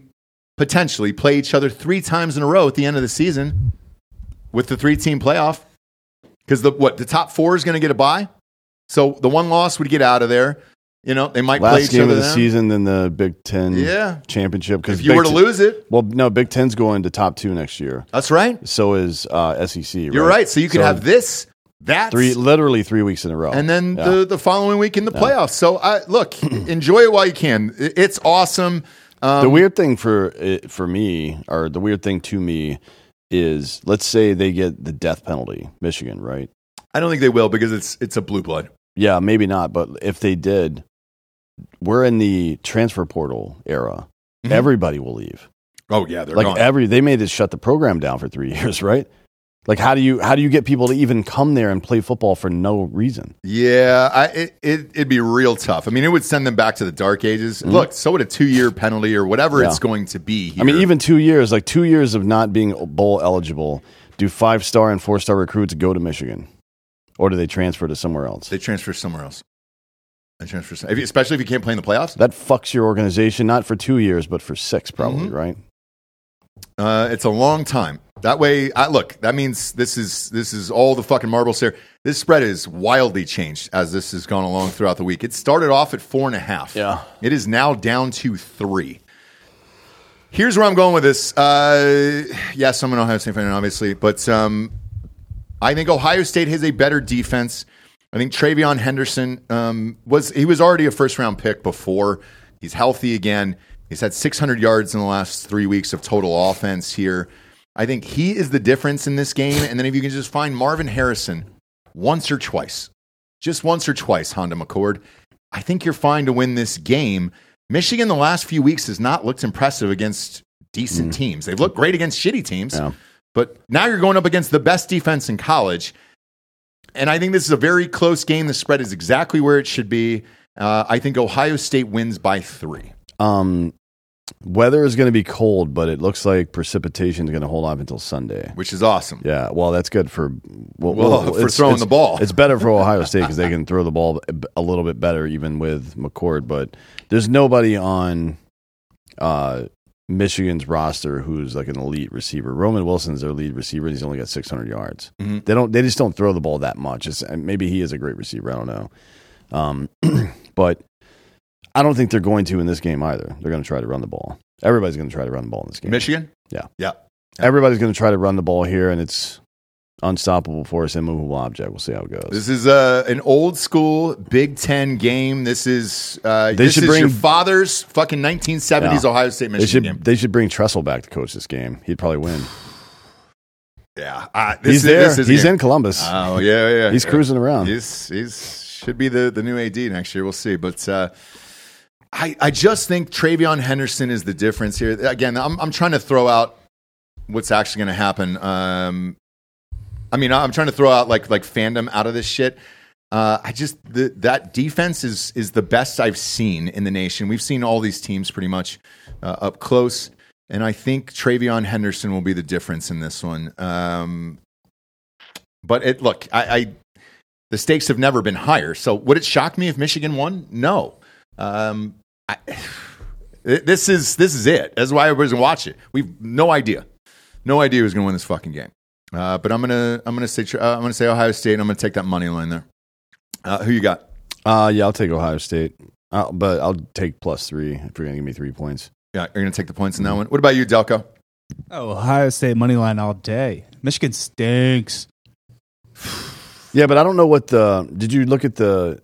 play each other 3 times in a row at the end of the season with the 3-team playoff, because the top 4 is going to get a bye. So the one loss would get out of there. You know, they might play each other. Last game of the season, then the Big Ten championship. If you were to lose it. Well, no, Big Ten's going to top 2 next year. That's right. So is SEC. You're right. So you could have this, that. Literally 3 weeks in a row. And then the following week in the playoffs. So, look, enjoy it while you can. It's awesome. The weird thing for me, or the weird thing to me, is let's say they get the death penalty, Michigan, right? I don't think they will because it's a blue blood. Yeah, maybe not. But if they did, we're in the transfer portal era. Everybody will leave. Oh yeah, they're like gone. They made us shut the program down for 3 years, right? Like how do you get people to even come there and play football for no reason? Yeah, it'd be real tough. I mean, it would send them back to the dark ages. Look, so would a 2-year penalty or whatever it's going to be here. I mean, even 2 years, like 2 years of not being bowl eligible, do 5-star and 4-star recruits go to Michigan? Or do they transfer to somewhere else? They transfer somewhere else. Especially if you can't play in the playoffs. That fucks your organization, not for 2 years, but for 6 probably, right? It's a long time. That way, look, that means this is all the fucking marbles here. This spread is wildly changed as this has gone along throughout the week. It started off at 4.5. Yeah. It is now down to 3. Here's where I'm going with this. Yes, I'm an Ohio State fan, obviously, but I think Ohio State has a better defense. I think TreVeyon Henderson was already a first-round pick before. He's healthy again. He's had 600 yards in the last 3 weeks of total offense here. I think he is the difference in this game. And then if you can just find Marvin Harrison once or twice, just once or twice, Honda McCord, I think you're fine to win this game. Michigan the last few weeks has not looked impressive against decent teams. They've looked great against shitty teams. Yeah. But now you're going up against the best defense in college. And I think this is a very close game. The spread is exactly where it should be. I think Ohio State wins by 3. Weather is going to be cold, but it looks like precipitation is going to hold on until Sunday, which is awesome. Yeah, well, that's good for for throwing the ball. It's better for Ohio State because they can throw the ball a little bit better, even with McCord. But there's nobody on Michigan's roster who's like an elite receiver. Roman Wilson's their lead receiver. He's only got 600 yards. They just don't throw the ball that much. Maybe he is a great receiver. I don't know, but I don't think they're going to in this game either. They're going to try to run the ball. Everybody's going to try to run the ball in this game. Michigan? Yeah. Yeah. Everybody's going to try to run the ball here, and it's unstoppable force, immovable object. We'll see how it goes. This is an old school Big Ten game. This is your father's fucking 1970s Ohio State Michigan game. They should bring Tressel back to coach this game. He'd probably win. Yeah, he's there. He's in Columbus. Oh yeah. He's cruising around. He's should be the new AD next year. We'll see, but. I just think Travion Henderson is the difference here. Again, I'm trying to throw out what's actually going to happen. I'm trying to throw out like fandom out of this shit. That defense is the best I've seen in the nation. We've seen all these teams pretty much up close, and I think Travion Henderson will be the difference in this one. But the stakes have never been higher. So would it shock me if Michigan won? No. This is it. That's why everybody's gonna watch it. We've no idea who's gonna win this fucking game. But I'm gonna say Ohio State. And I'm gonna take that money line there. Who you got? I'll take Ohio State. But I'll take +3 if you're gonna give me 3 points. Yeah, you're gonna take the points in that one. What about you, Delco? Oh, Ohio State money line all day. Michigan stinks. Yeah, but I don't know what did you look at the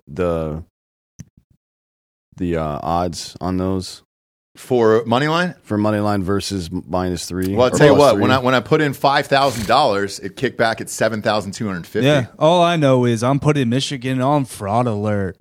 odds on those for money line? For money line versus -3. Well, I'll tell you what. When I put in $5,000, it kicked back at $7,250. Yeah. All I know is I'm putting Michigan on fraud alert.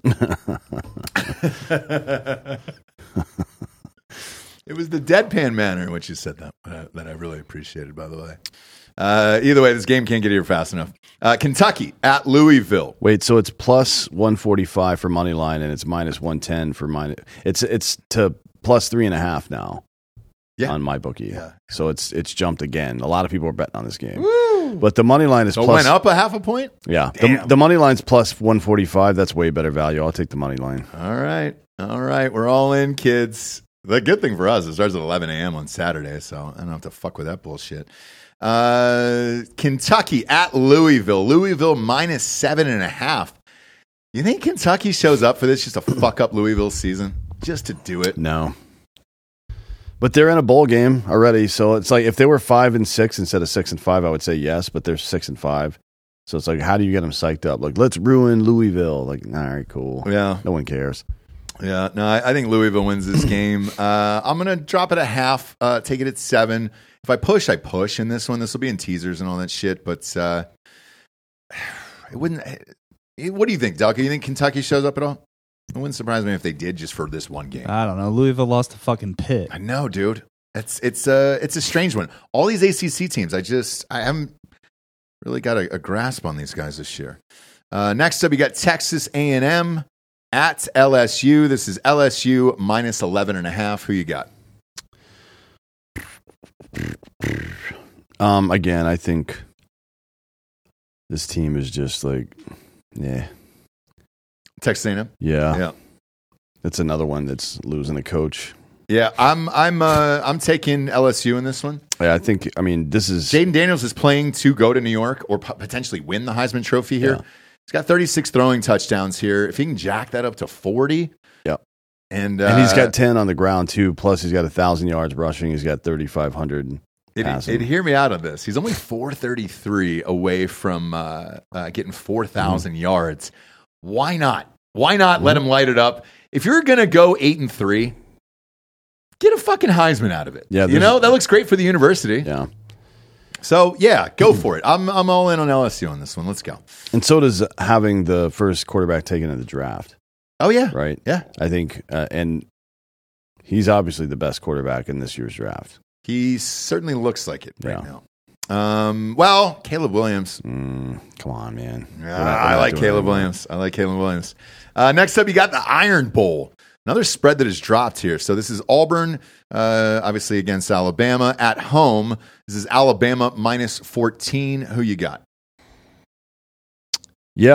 It was the deadpan manner in which you said that that I really appreciated. By the way. Either way, this game can't get here fast enough. Kentucky at Louisville. Wait, so it's +145 for money line, and it's -110 for minus. It's to +3.5 now. Yeah. On my bookie. Yeah. So it's jumped again. A lot of people are betting on this game. Woo! But the money line is so it went up a half a point? Yeah. The money line's +145. That's way better value. I'll take the money line. All right. We're all in, kids. The good thing for us, it starts at 11 a.m. on Saturday, so I don't have to fuck with that bullshit. Kentucky at Louisville. Louisville -7.5. You think Kentucky shows up for this just to fuck up Louisville's season? Just to do it? No. But they're in a bowl game already, so it's like if they were 5-6 instead of 6-5, I would say yes, but they're 6-5. So it's like, how do you get them psyched up? Like, let's ruin Louisville. Like, all right, cool. Yeah. No one cares. Yeah, no, I think Louisville wins this game. I'm going to drop it at half, take it at 7. If I push, I push in this one. This will be in teasers and all that shit, but it wouldn't. What do you think, Delka? You think Kentucky shows up at all? It wouldn't surprise me if they did just for this one game. I don't know. Louisville lost to fucking Pitt. I know, dude. It's a strange one. All these ACC teams, I haven't really got a grasp on these guys this year. Next up, you got Texas A&M at LSU. This is LSU -11.5. Who you got? Again, I think this team is just like, yeah. Texas A&M? Yeah. It's another one that's losing a coach. Yeah, I'm taking LSU in this one. Yeah, this is Jaden Daniels is playing to go to New York or potentially win the Heisman Trophy here. Yeah. He's got 36 throwing touchdowns here. If he can jack that up to 40, yeah, and he's got 10 on the ground too. Plus, he's got 1,000 yards rushing. He's got 3,500. Hear me out on this. He's only 433 away from getting 4,000 yards. Why not? Why not let him light it up? If you're gonna go 8-3, get a fucking Heisman out of it. Yeah, that looks great for the university. Yeah. So yeah, go for it. I'm all in on LSU on this one. Let's go. And so does having the first quarterback taken in the draft. Oh yeah, right. Yeah, I think, and he's obviously the best quarterback in this year's draft. He certainly looks like it right now. Well, Caleb Williams. Come on, man. I like Caleb Williams. Next up, you got the Iron Bowl. Another spread that has dropped here. So this is Auburn, obviously against Alabama at home. This is Alabama -14. Who you got? Yeah,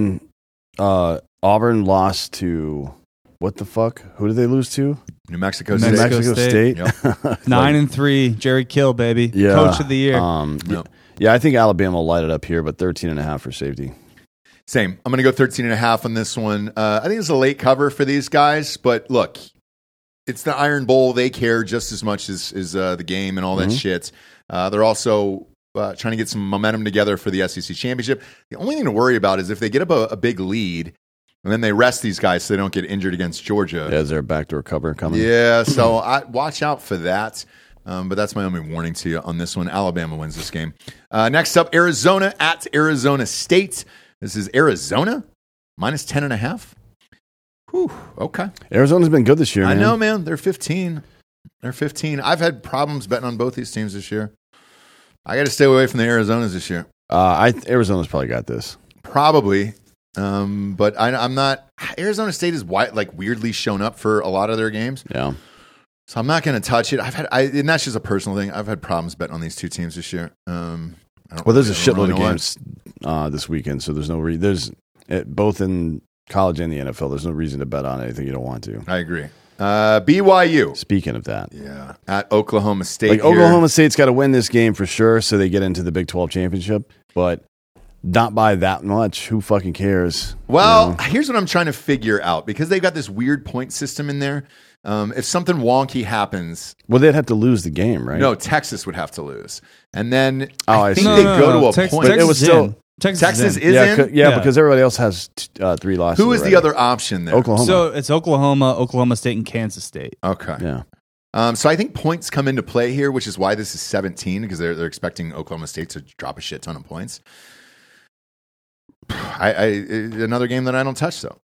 Auburn lost to what the fuck? Who did they lose to? New Mexico State. New Mexico State. Yep. 9-3. Jerry Kill, baby. Yeah. Coach of the year. Yeah, I think Alabama will light it up here, but 13.5 for safety. Same. I'm going to go 13.5 on this one. I think it's a late cover for these guys, but look, it's the Iron Bowl. They care just as much as the game and all that shit. They're also trying to get some momentum together for the SEC championship. The only thing to worry about is if they get up a big lead and then they rest these guys so they don't get injured against Georgia. Yeah, is there a backdoor cover coming? Yeah, so watch out for that. But that's my only warning to you on this one. Alabama wins this game. Next up, Arizona at Arizona State. This is Arizona minus 10.5. Whew, okay. Arizona's been good this year, man. I know, man. They're 15. They're 15. I've had problems betting on both these teams this year. I got to stay away from the Arizonas this year. Arizona's probably got this. Probably. But I'm not. Arizona State is weirdly shown up for a lot of their games. Yeah. So I'm not going to touch it. And that's just a personal thing. I've had problems betting on these two teams this year. There's a shitload of games this weekend, so there's no reason. Both in college and the NFL, there's no reason to bet on anything you don't want to. I agree. BYU. Speaking of that, yeah, at Oklahoma State. Oklahoma State's got to win this game for sure, so they get into the Big 12 championship. But not by that much. Who fucking cares? Well, here's what I'm trying to figure out because they've got this weird point system in there. If something wonky happens, they'd have to lose the game, right? No, Texas would have to lose, and then I think see. they go to a point. But it was still Texas is in. Yeah, because everybody else has 3 losses. Who is the other option there? Oklahoma. So it's Oklahoma State, and Kansas State. Okay. Yeah. So I think points come into play here, which is why this is 17 because they're expecting Oklahoma State to drop a shit ton of points. Another game that I don't touch though.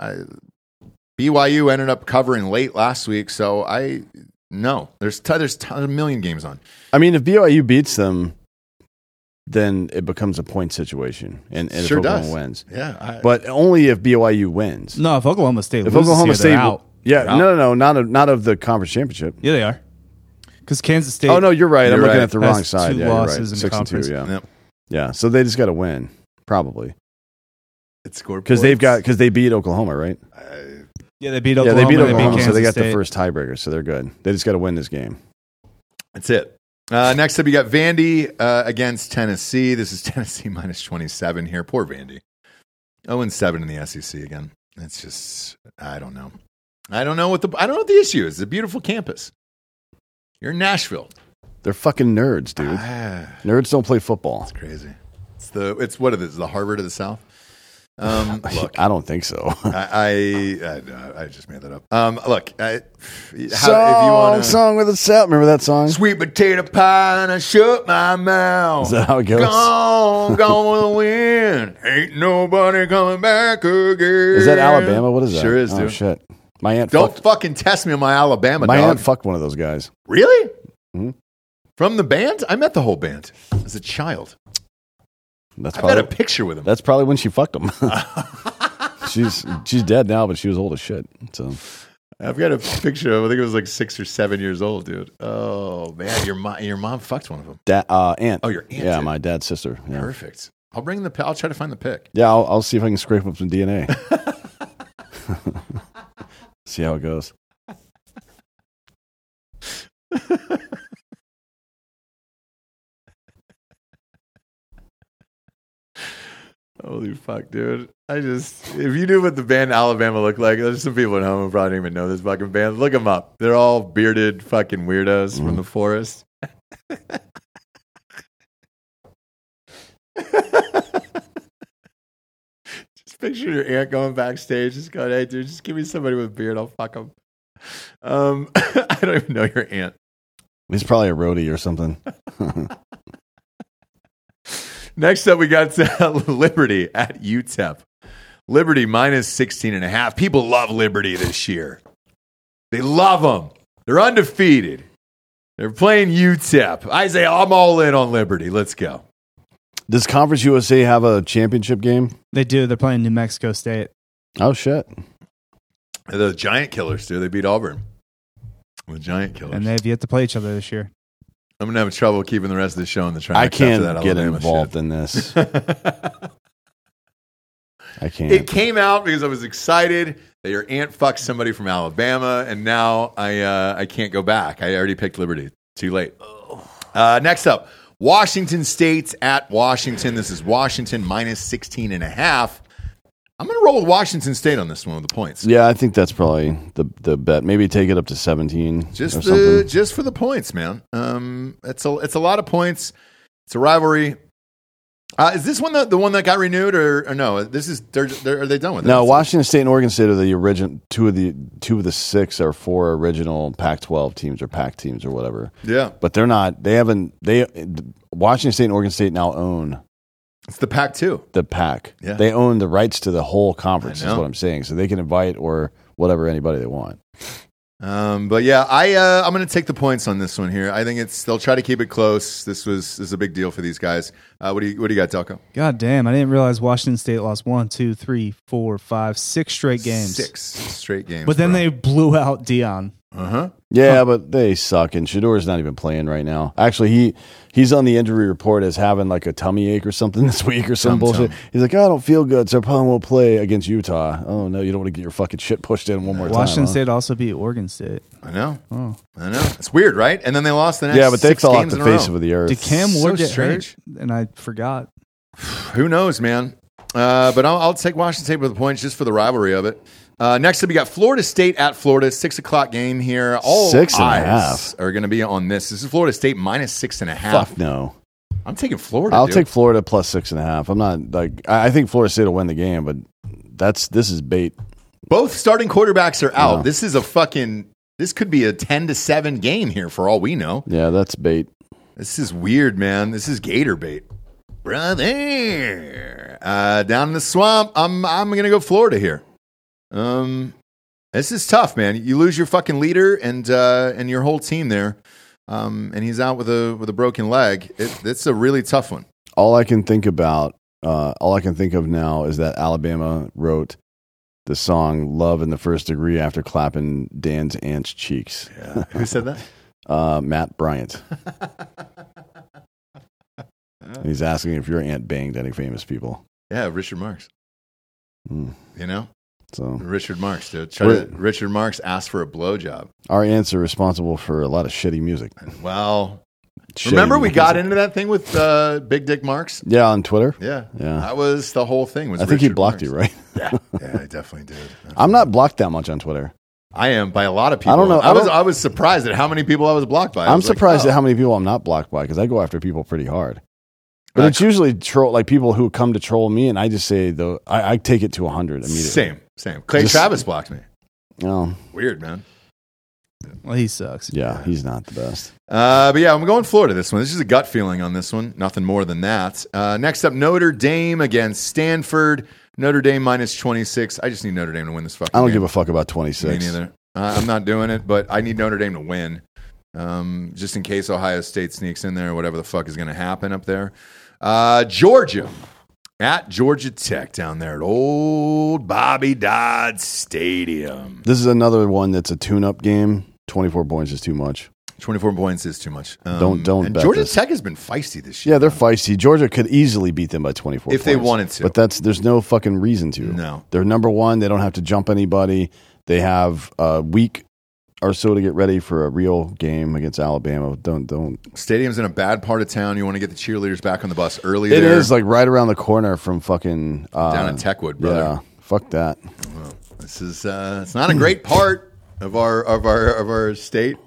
BYU ended up covering late last week, so there's a million games on. I mean, if BYU beats them, then it becomes a point situation, and if sure Oklahoma does. wins. Yeah, but only if BYU wins. No, if Oklahoma State if loses Oklahoma here, State they're out. Yeah, no, not of the conference championship. Yeah, they are. Because Kansas State. Oh no, you're right. I'm looking right. at the wrong Has side. 2 Yeah, losses you're right. in 6-2. Yeah, Yep. yeah. So they just got to win, probably, It's scored because they beat Oklahoma, right? Yeah, they beat Oklahoma. Yeah, they beat Oklahoma, Kansas so they got State. the first tiebreaker, so they're good. They just got to win this game. That's it. Next up, you got Vandy against Tennessee. This is Tennessee minus 27 here. Poor Vandy. 0-7 in the SEC again. It's just I don't know. I don't know what the issue is. It's a beautiful campus. You're in Nashville. They're fucking nerds, dude. Nerds don't play football. It's crazy. It's what it is. The Harvard of the South. Look, I don't think so. I just made that up. Look, if you song with a sound. Remember that song? sweet potato pie and I shut my mouth. Is that how it goes? Gone with the wind. Ain't nobody coming back again. Is that Alabama? What is that? Sure is, dude. Oh shit! My aunt. Don't fucking test me on my Alabama. My dog. aunt fucked one of those guys. Really? Mhm. From the band? I met the whole band as a child. That's I've got a probably picture with him. that's probably when she fucked him. she's dead now, but she was old as shit. So I've got a picture of. I think it was like 6 or 7 years old, dude. Oh man, your mom fucked one of them. aunt. Oh, your aunt. Yeah, did. my dad's sister. Yeah. Perfect. I'll try to find the pic. Yeah, I'll see if I can scrape up some DNA. See how it goes. Holy fuck, dude. If you knew what the band Alabama looked like, there's some people at home who probably don't even know this fucking band. Look them up. They're all bearded fucking weirdos from the forest. Just picture your aunt going backstage, just going, hey, dude, just give me somebody with a beard. I'll fuck them. I don't even know your aunt. He's probably a roadie or something. Next up, we got Liberty at UTEP. Liberty minus 16.5. People love Liberty this year. They love them. They're undefeated. They're playing UTEP. I say I'm all in on Liberty. Let's go. Does Conference USA have a championship game? They do. They're playing New Mexico State. Oh shit! The Giant Killers, dude. They beat Auburn. The Giant Killers. And they have yet to play each other this year. I'm gonna have trouble keeping the rest of the show in the track. I can't after that get Alabama involved shit. in this. I can't. It came out because I was excited that your aunt fucked somebody from Alabama, and now I can't go back. I already picked Liberty. Too late. Next up, Washington State at Washington. This is Washington minus 16.5. I'm going to roll with Washington State on this one with the points. Yeah, I think that's probably the bet. Maybe take it up to 17 Just or something. just for the points, man. It's a lot of points. It's a rivalry. Is this one the one that got renewed or no? This is are they done with it? No, Washington State and Oregon State are the original two of the 6 or 4 original Pac-12 teams or Pac teams or whatever. Yeah, But they're not. Washington State and Oregon State now own it's the Pac-2. the Pac. Yeah. They own the rights to the whole conference. I Is know. what I'm saying. So they can invite or whatever anybody they want. But yeah, I'm going to take the points on this one here. I think they'll try to keep it close. This is a big deal for these guys. What do you got, Delco? God damn, I didn't realize Washington State lost 1, 2, 3, 4, 5, 6 straight games. 6 straight games. But then bro. they blew out Dion. Yeah, but they suck, and Shador's not even playing right now. Actually, he's on the injury report as having like a tummy ache or something this week or some bullshit. He's like, I don't feel good, so I probably won't play against Utah. Oh no, you don't want to get your fucking shit pushed in one more time. Washington Huh? State also beat Oregon State. I know. I know. It's weird, right? And then they lost the next. Yeah, but they 6 fell off games the in a face row. of the earth. Did Cam So Ward get strange. hurt? And I forgot. Who knows, man? But I'll take Washington State with the points just for the rivalry of it. Next up, we got Florida State at Florida, 6:00 game here. All 6.5 eyes are going to be on this. This is Florida State minus 6.5. Fuck no. I'm taking Florida. I'll dude. take Florida plus 6.5. I'm not like I think Florida State will win the game, but this is bait. Both starting quarterbacks are out. Yeah. This is this could be a 10-7 game here for all we know. Yeah, that's bait. This is weird, man. This is Gator bait, brother. Down in the swamp, I'm gonna go Florida here. This is tough, man. You lose your fucking leader and your whole team there, and he's out with a broken leg. It's a really tough one. All I can think of now is that Alabama wrote the song "Love in the First Degree" after clapping Dan's aunt's cheeks. Yeah. Who said that? Matt Bryant. And he's asking if your aunt banged any famous people. Yeah, Richard Marx. Mm. You know, So Richard Marx, dude. We're- Richard Marx asked for a blowjob. our aunts are responsible for a lot of shitty music. Well, Shitty remember we music. got into that thing with Big Dick Marx? Yeah, on Twitter. Yeah, Yeah. That was the whole thing. Was I think he Richard blocked Marx. you, right? Yeah, I definitely did. I'm not blocked that much on Twitter. I am by a lot of people. I don't know. I was surprised at how many people I was blocked by. I I'm was like, surprised oh. at how many people I'm not blocked by because I go after people pretty hard. But Uh, it's usually like people who come to troll me, and I just say I take it to 100 immediately. Same. Clay Just- Travis blocked me. Oh, Weird, man. Well, he sucks. yeah, he's not the best. But yeah, I'm going Florida this one. This is a gut feeling on this one. Nothing more than that. Next up, Notre Dame against Stanford. Notre Dame minus 26. I just need Notre Dame to win this fucking I don't game. give a fuck about Me 26. neither. I'm not doing it, but I need Notre Dame to win. Just in case Ohio State sneaks in there or whatever the fuck is going to happen up there. Georgia at Georgia Tech down there at old Bobby Dodd Stadium. This is another one that's a tune-up game. 24 points is too much. 24 points is too much. Don't And bet Georgia this. Tech has been feisty this year. Yeah, they're feisty. Georgia could easily beat them by 24 If they points. wanted to. But there's no fucking reason to. No. They're number one. They don't have to jump anybody. They have a week or so to get ready for a real game against Alabama. Don't. Stadium's in a bad part of town. You want to get the cheerleaders back on the bus early. It there. is like right around the corner from fucking down in Techwood, brother. Yeah, fuck that. This is it's not a great part of our state.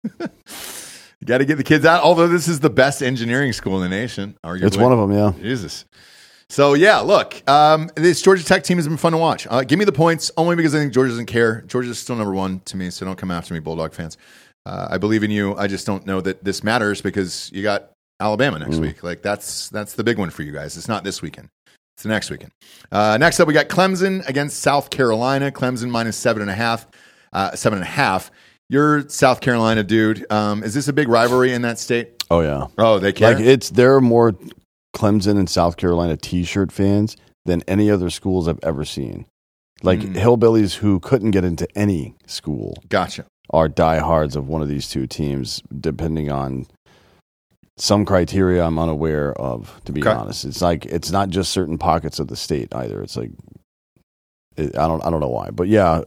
You got to get the kids out. Although this is the best engineering school in the nation, arguably. It's one of them. Yeah. Jesus. So yeah, look, this Georgia Tech team has been fun to watch. Give me the points only because I think Georgia doesn't care. Georgia's still number one to me, so don't come after me, Bulldog fans. I believe in you. I just don't know that this matters because you got Alabama next week. Like that's the big one for you guys. It's not this weekend. It's the next weekend. Next up, we got Clemson against South Carolina. Clemson minus 7.5. 7.5. You're South Carolina, dude. Is this a big rivalry in that state? Oh yeah. Oh, they care. Like there are more Clemson and South Carolina T-shirt fans than any other schools I've ever seen. Like hillbillies who couldn't get into any school Gotcha. are diehards of one of these two teams, depending on some criteria I'm unaware of. To be Okay. honest, it's like it's not just certain pockets of the state either. It's like I don't know why, but yeah,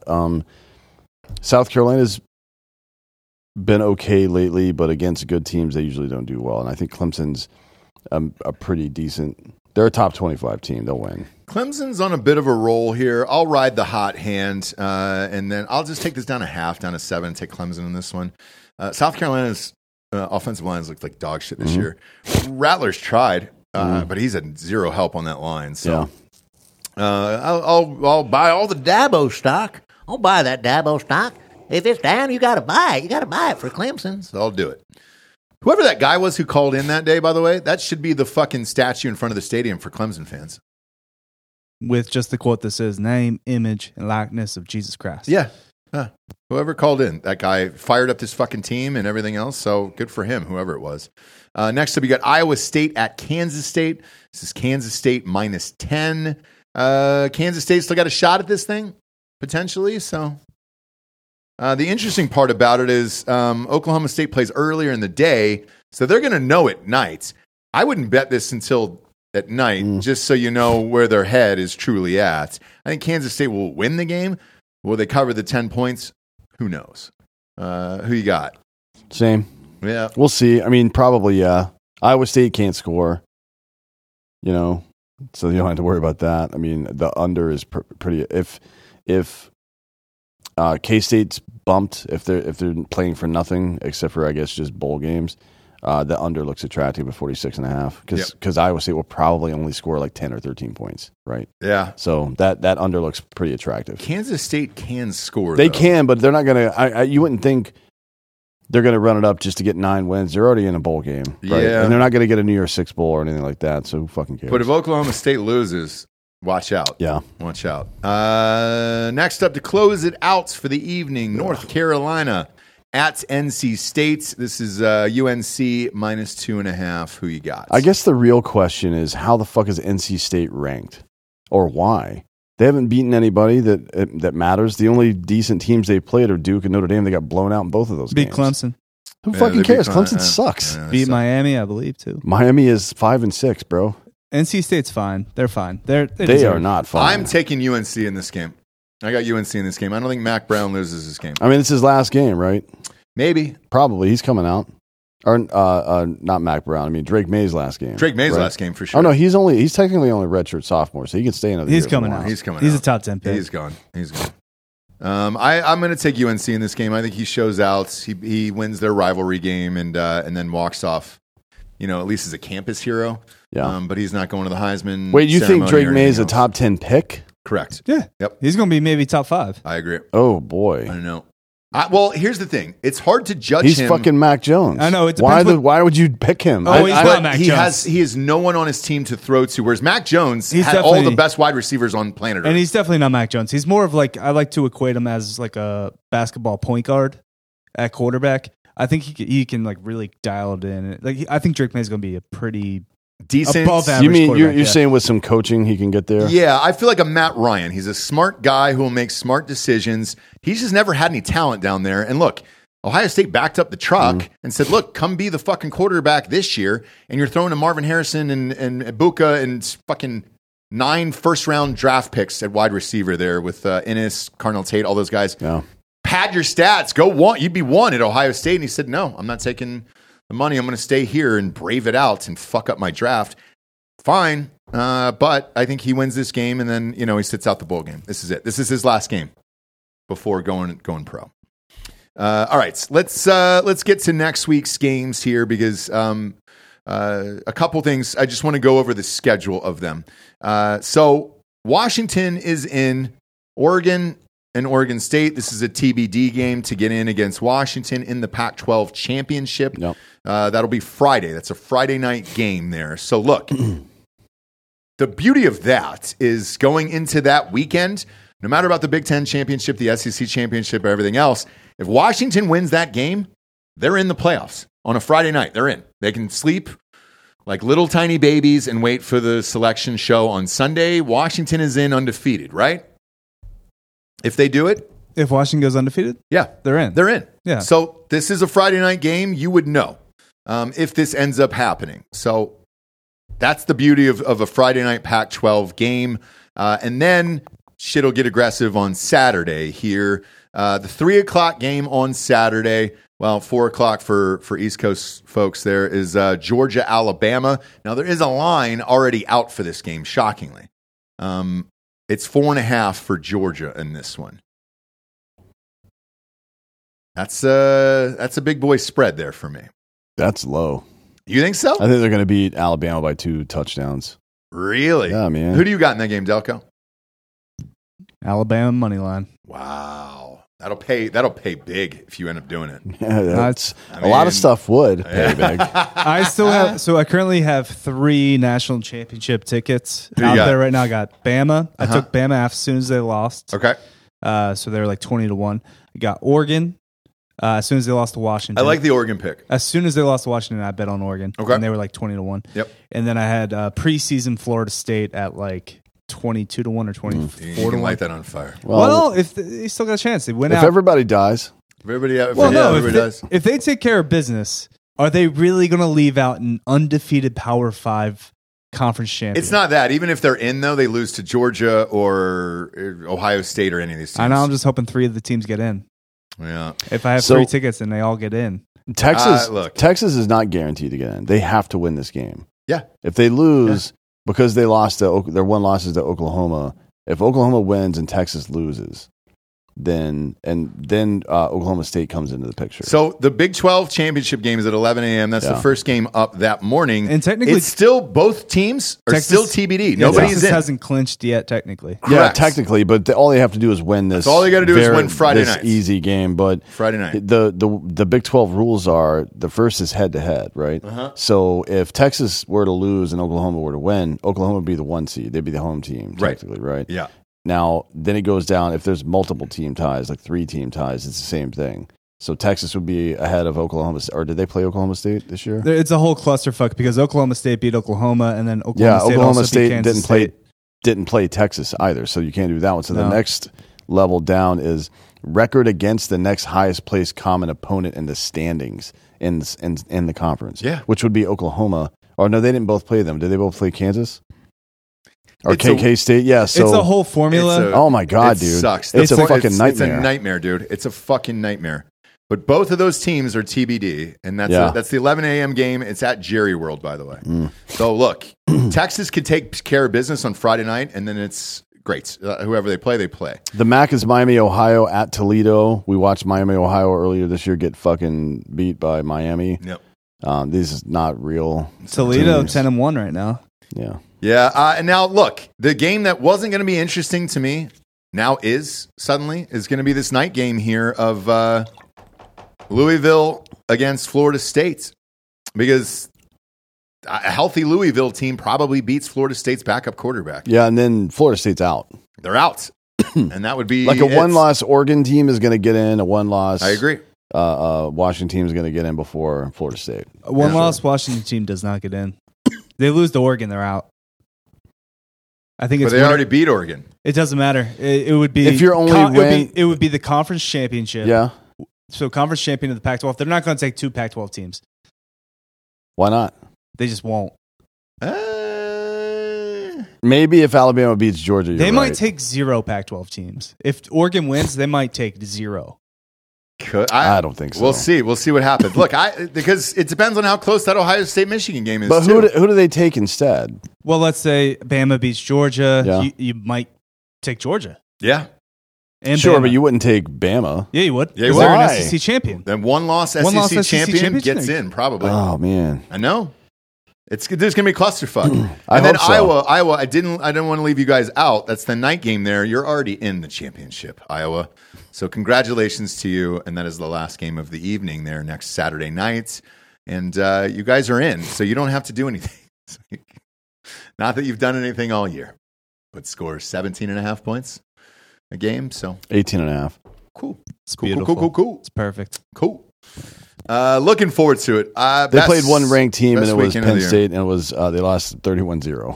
South Carolina's been okay lately, but against good teams they usually don't do well. And I think Clemson's a pretty decent They're a top 25 team. They'll win. Clemson's on a bit of a roll here. I'll ride the hot hand, and then I'll just take this down a half, down to 7, and take Clemson in this one. South Carolina's offensive lines looked like dog shit this year. Rattler's tried, but he's had zero help on that line. So I'll buy all the Dabo stock. I'll buy that Dabo stock. If it's down, you got to buy it. You got to buy it for Clemson. So I'll do it. Whoever that guy was who called in that day, by the way, that should be the fucking statue in front of the stadium for Clemson fans. With just the quote that says, name, image, and likeness of Jesus Christ. Yeah. Whoever called in, that guy fired up this fucking team and everything else. So good for him, whoever it was. Next up, you got Iowa State at Kansas State. This is Kansas State minus 10. Kansas State still got a shot at this thing, potentially. So the interesting part about it is Oklahoma State plays earlier in the day, so they're going to know at night. I wouldn't bet this until at night, just so you know where their head is truly at. I think Kansas State will win the game. Will they cover the 10 points? Who knows? Who you got? Same. Yeah. We'll see. I mean, probably, yeah. Iowa State can't score, so you don't have to worry about that. I mean, the under is pretty. If K-State's bumped, if they're playing for nothing except for, I guess, just bowl games, the under looks attractive at 46.5 because Iowa State will probably only score like 10 or 13 points, right? Yeah. So that under looks pretty attractive. Kansas State can score. They can, but they're not going to. You wouldn't think they're going to run it up just to get 9 wins. They're already in a bowl game, right? Yeah. And they're not going to get a New Year's Six bowl or anything like that. So who fucking cares? But if Oklahoma State loses, watch out. Yeah. Watch out. Next up to close it out for the evening, North Carolina at NC State. This is UNC minus 2.5. Who you got? I guess the real question is how the fuck is NC State ranked, or why? They haven't beaten anybody that matters. The only decent teams they played are Duke and Notre Dame. They got blown out in both of those Beat games. Clemson. Who fucking cares? Clemson sucks. Yeah, Beat Miami, I believe, too. Miami is 5-6, bro. NC State's fine. They're fine. They are not fine. I'm taking UNC in this game. I got UNC in this game. I don't think Mac Brown loses this game. I mean, it's his last game, right? Maybe. Probably. He's coming out. Or not Mac Brown. I mean, Drake May's last game. Drake May's right? last game for sure. Oh, no, he's technically only redshirt sophomore, so he can stay another year. He's coming out. He's coming He's out. a top 10 pick. He's gone. I'm going to take UNC in this game. I think he shows out. He wins their rivalry game and then walks off, at least as a campus hero. Yeah. But he's not going to the Heisman. Wait, you think ceremony Drake or May is a anything else. top 10 pick? Correct. Yeah. Yep. He's going to be maybe top 5. I agree. Oh, I boy. don't know. Well, here's the thing. It's hard to judge He's him. fucking Mac Jones. I know, it depends Why would you pick him? Oh, he's not Mac he Jones. has no one on his team to throw to, whereas Mac Jones He's had all definitely- the best wide receivers on planet Earth. And he's definitely not Mac Jones. He's more of I like to equate him as like a basketball point guard at quarterback. I think he can really dial it in. I think Drake May is going to be a pretty decent. above average You mean quarterback, you're yeah. saying with some coaching he can get there? Yeah, I feel like a Matt Ryan. He's a smart guy who will make smart decisions. He's just never had any talent down there. And look, Ohio State backed up the truck and said, look, come be the fucking quarterback this year. And you're throwing to Marvin Harrison and Ibuka and fucking 9 first-round draft picks at wide receiver there with Ennis, Cardinal Tate, all those guys. Yeah. Pad your stats. Go one. You'd be 1 at Ohio State. And he said, no, I'm not taking the money. I'm going to stay here and brave it out and fuck up my draft. Fine. But I think he wins this game and then, he sits out the bowl game. This is it. This is his last game before going pro. All right, let's get to next week's games here because a couple things. I just want to go over the schedule of them. So Washington is in Oregon and Oregon State. This is a TBD game to get in against Washington in the Pac-12 championship. Yep. That'll be Friday. That's a Friday night game there. So look, the beauty of that is going into that weekend, no matter about the Big Ten championship, the SEC championship, or everything else, if Washington wins that game, they're in the playoffs on a Friday night. They're in. They can sleep like little tiny babies and wait for the selection show on Sunday. Washington is in undefeated, right? If they do it, If Washington goes undefeated, yeah, they're in. they're in. Yeah. So this is a Friday night game. You would know if this ends up happening. So that's the beauty of a Friday night Pac-12 game. And then shit will get aggressive on Saturday here. The 3 o'clock game on Saturday. Well, 4 o'clock for East Coast folks there is Georgia, Alabama. Now, there is a line already out for this game, shockingly. It's 4.5 for Georgia in this one. That's a big boy spread there for me. That's low. You think so? I think they're going to beat Alabama by 2 touchdowns. Really? Yeah, man. Who do you got in that game, Delco? Alabama money line. Wow. That'll pay big if you end up doing it. Yeah, that's, I a lot mean- of stuff would pay big. I still have. So I currently have 3 national championship tickets Who you out got? there right now. I got Bama. I took Bama as soon as they lost. Okay. So they're like 20-1. I got Oregon. As soon as they lost to I Washington. like the Oregon pick. As soon as they lost to Washington, I bet on Oregon. Okay. And they were like 20-1. Yep. And then I had preseason Florida State at like 22-1 or 24-1. You can light that on fire. Well, if they still got a chance, they win if out. Everybody dies, Everybody, Well, everybody does. if they take care of business, are they really going to leave out an undefeated Power 5 conference champion? It's not that. Even if they're in, though, they lose to Georgia or Ohio State or any of these teams. I know. I'm just hoping 3 of the teams get in. Yeah. If I have So- 3 tickets and they all get in, Texas look. Texas is not guaranteed to get in. They have to win this game. Yeah. If they lose because they lost their 1 loss is to Oklahoma, if Oklahoma wins and Texas loses, then Oklahoma State comes into the picture. So the Big 12 championship game is at 11 a.m. That's the Yeah. first game up that morning. And technically- it's still both teams are still TBD. Nobody's Texas in. hasn't clinched yet, technically. yeah, Correct. technically, but all they have to do is win this. That's all they gotta do is win Friday this nights. easy game. But Friday night. the Big 12 rules are the first is head to head, right? So if Texas were to lose and Oklahoma were to win, Oklahoma would be the 1 seed. They'd be the home team, Right. technically, right? Yeah. Now, then it goes down. If there's multiple team ties, like 3 team ties, it's the same thing. So Texas would be ahead of Oklahoma. Or did they play Oklahoma State this year? It's a whole clusterfuck because Oklahoma State beat Oklahoma, and then Oklahoma State Oklahoma also State beat Kansas didn't play Texas either, so you can't do that one. So the No. next level down is record against the next highest placed common opponent in the standings in the conference. Yeah. Which would be Oklahoma. Or no, they didn't both play them. Did they both play Kansas? Or It's a- KK State? Yeah. So It's a whole formula. oh my God, it dude. sucks. It's a fucking It's nightmare. a nightmare, dude. It's a fucking nightmare. But both of those teams are TBD, and that's the 11 a.m. game. It's at Jerry World, by the way. So look, Texas could take care of business on Friday night, and then it's great. Whoever they play, they play. The MAC is Miami, Ohio at Toledo. We watched Miami, Ohio earlier this year get fucking beat by Miami. Yep. This is not real. Toledo teams. 10-1 right now. Yeah. Yeah, and now look, the game that wasn't going to be interesting to me now is going to be this night game here of Louisville against Florida State, because a healthy Louisville team probably beats Florida State's backup quarterback. Yeah, and then Florida State's out. They're out, and that would be Like a it. one-loss Oregon team is going to get in. A one-loss I agree. Washington team is going to get in before Florida State. One loss Washington team does not get in. They lose to Oregon, they're out. I think But it's they already beat Oregon. It doesn't matter. It would be If you're only it would be the conference championship. Yeah. So conference champion of the Pac-12. They're not going to take 2 Pac-12 teams. Why not? They just won't. Maybe if Alabama beats Georgia, you're They might right. take 0 Pac-12 teams. If Oregon wins, they might take 0. I don't think so. We'll see. We'll see what happens. Look, because it depends on how close that Ohio State Michigan game is. But too. who do they take instead? Well, let's say Bama beats Georgia. Yeah. You might take Georgia. Yeah. And Sure, Bama. but you wouldn't take Bama. Yeah, you would. Yeah, you 'Cause they're would. an Why? SEC champion. Then one-loss SEC, One-loss SEC champion championship. gets in, probably. Oh man, I know. There's going to be a clusterfuck. I And then hope so. Iowa. I didn't want to leave you guys out. That's the night game there. You're already in the championship, Iowa. So congratulations to you. And that is the last game of the evening there next Saturday night. And you guys are in, so you don't have to do anything. Not that you've done anything all year, but score 17.5 points a game. So 18.5. cool. It's Cool, beautiful. cool. It's perfect. Cool. Looking forward to it. They played one ranked team, and best it was weekend of Penn the year. State, and it was they lost 31-0.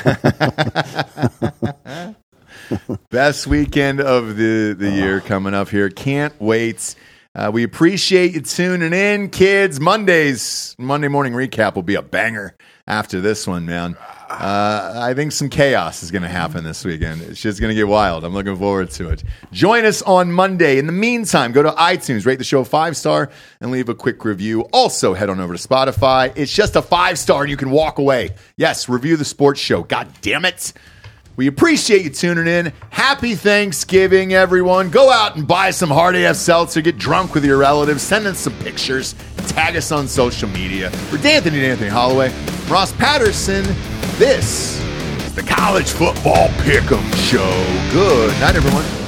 Best weekend of the year coming up here. Can't wait. We appreciate you tuning in, kids. Monday morning recap will be a banger after this one, man. I think some chaos is going to happen this weekend. It's just going to get wild. I'm looking forward to it. Join us on Monday. In the meantime, go to iTunes, rate the show 5-star, and leave a quick review. Also, head on over to Spotify. It's just a 5-star, and you can walk away. Yes, review the sports show. God damn it. We appreciate you tuning in. Happy Thanksgiving, everyone. Go out and buy some Hard AF Seltzer. Get drunk with your relatives. Send us some pictures. Tag us on social media. For D'Anthony Holloway, Ross Patterson, this is the College Football Pick'em Show. Good night, everyone.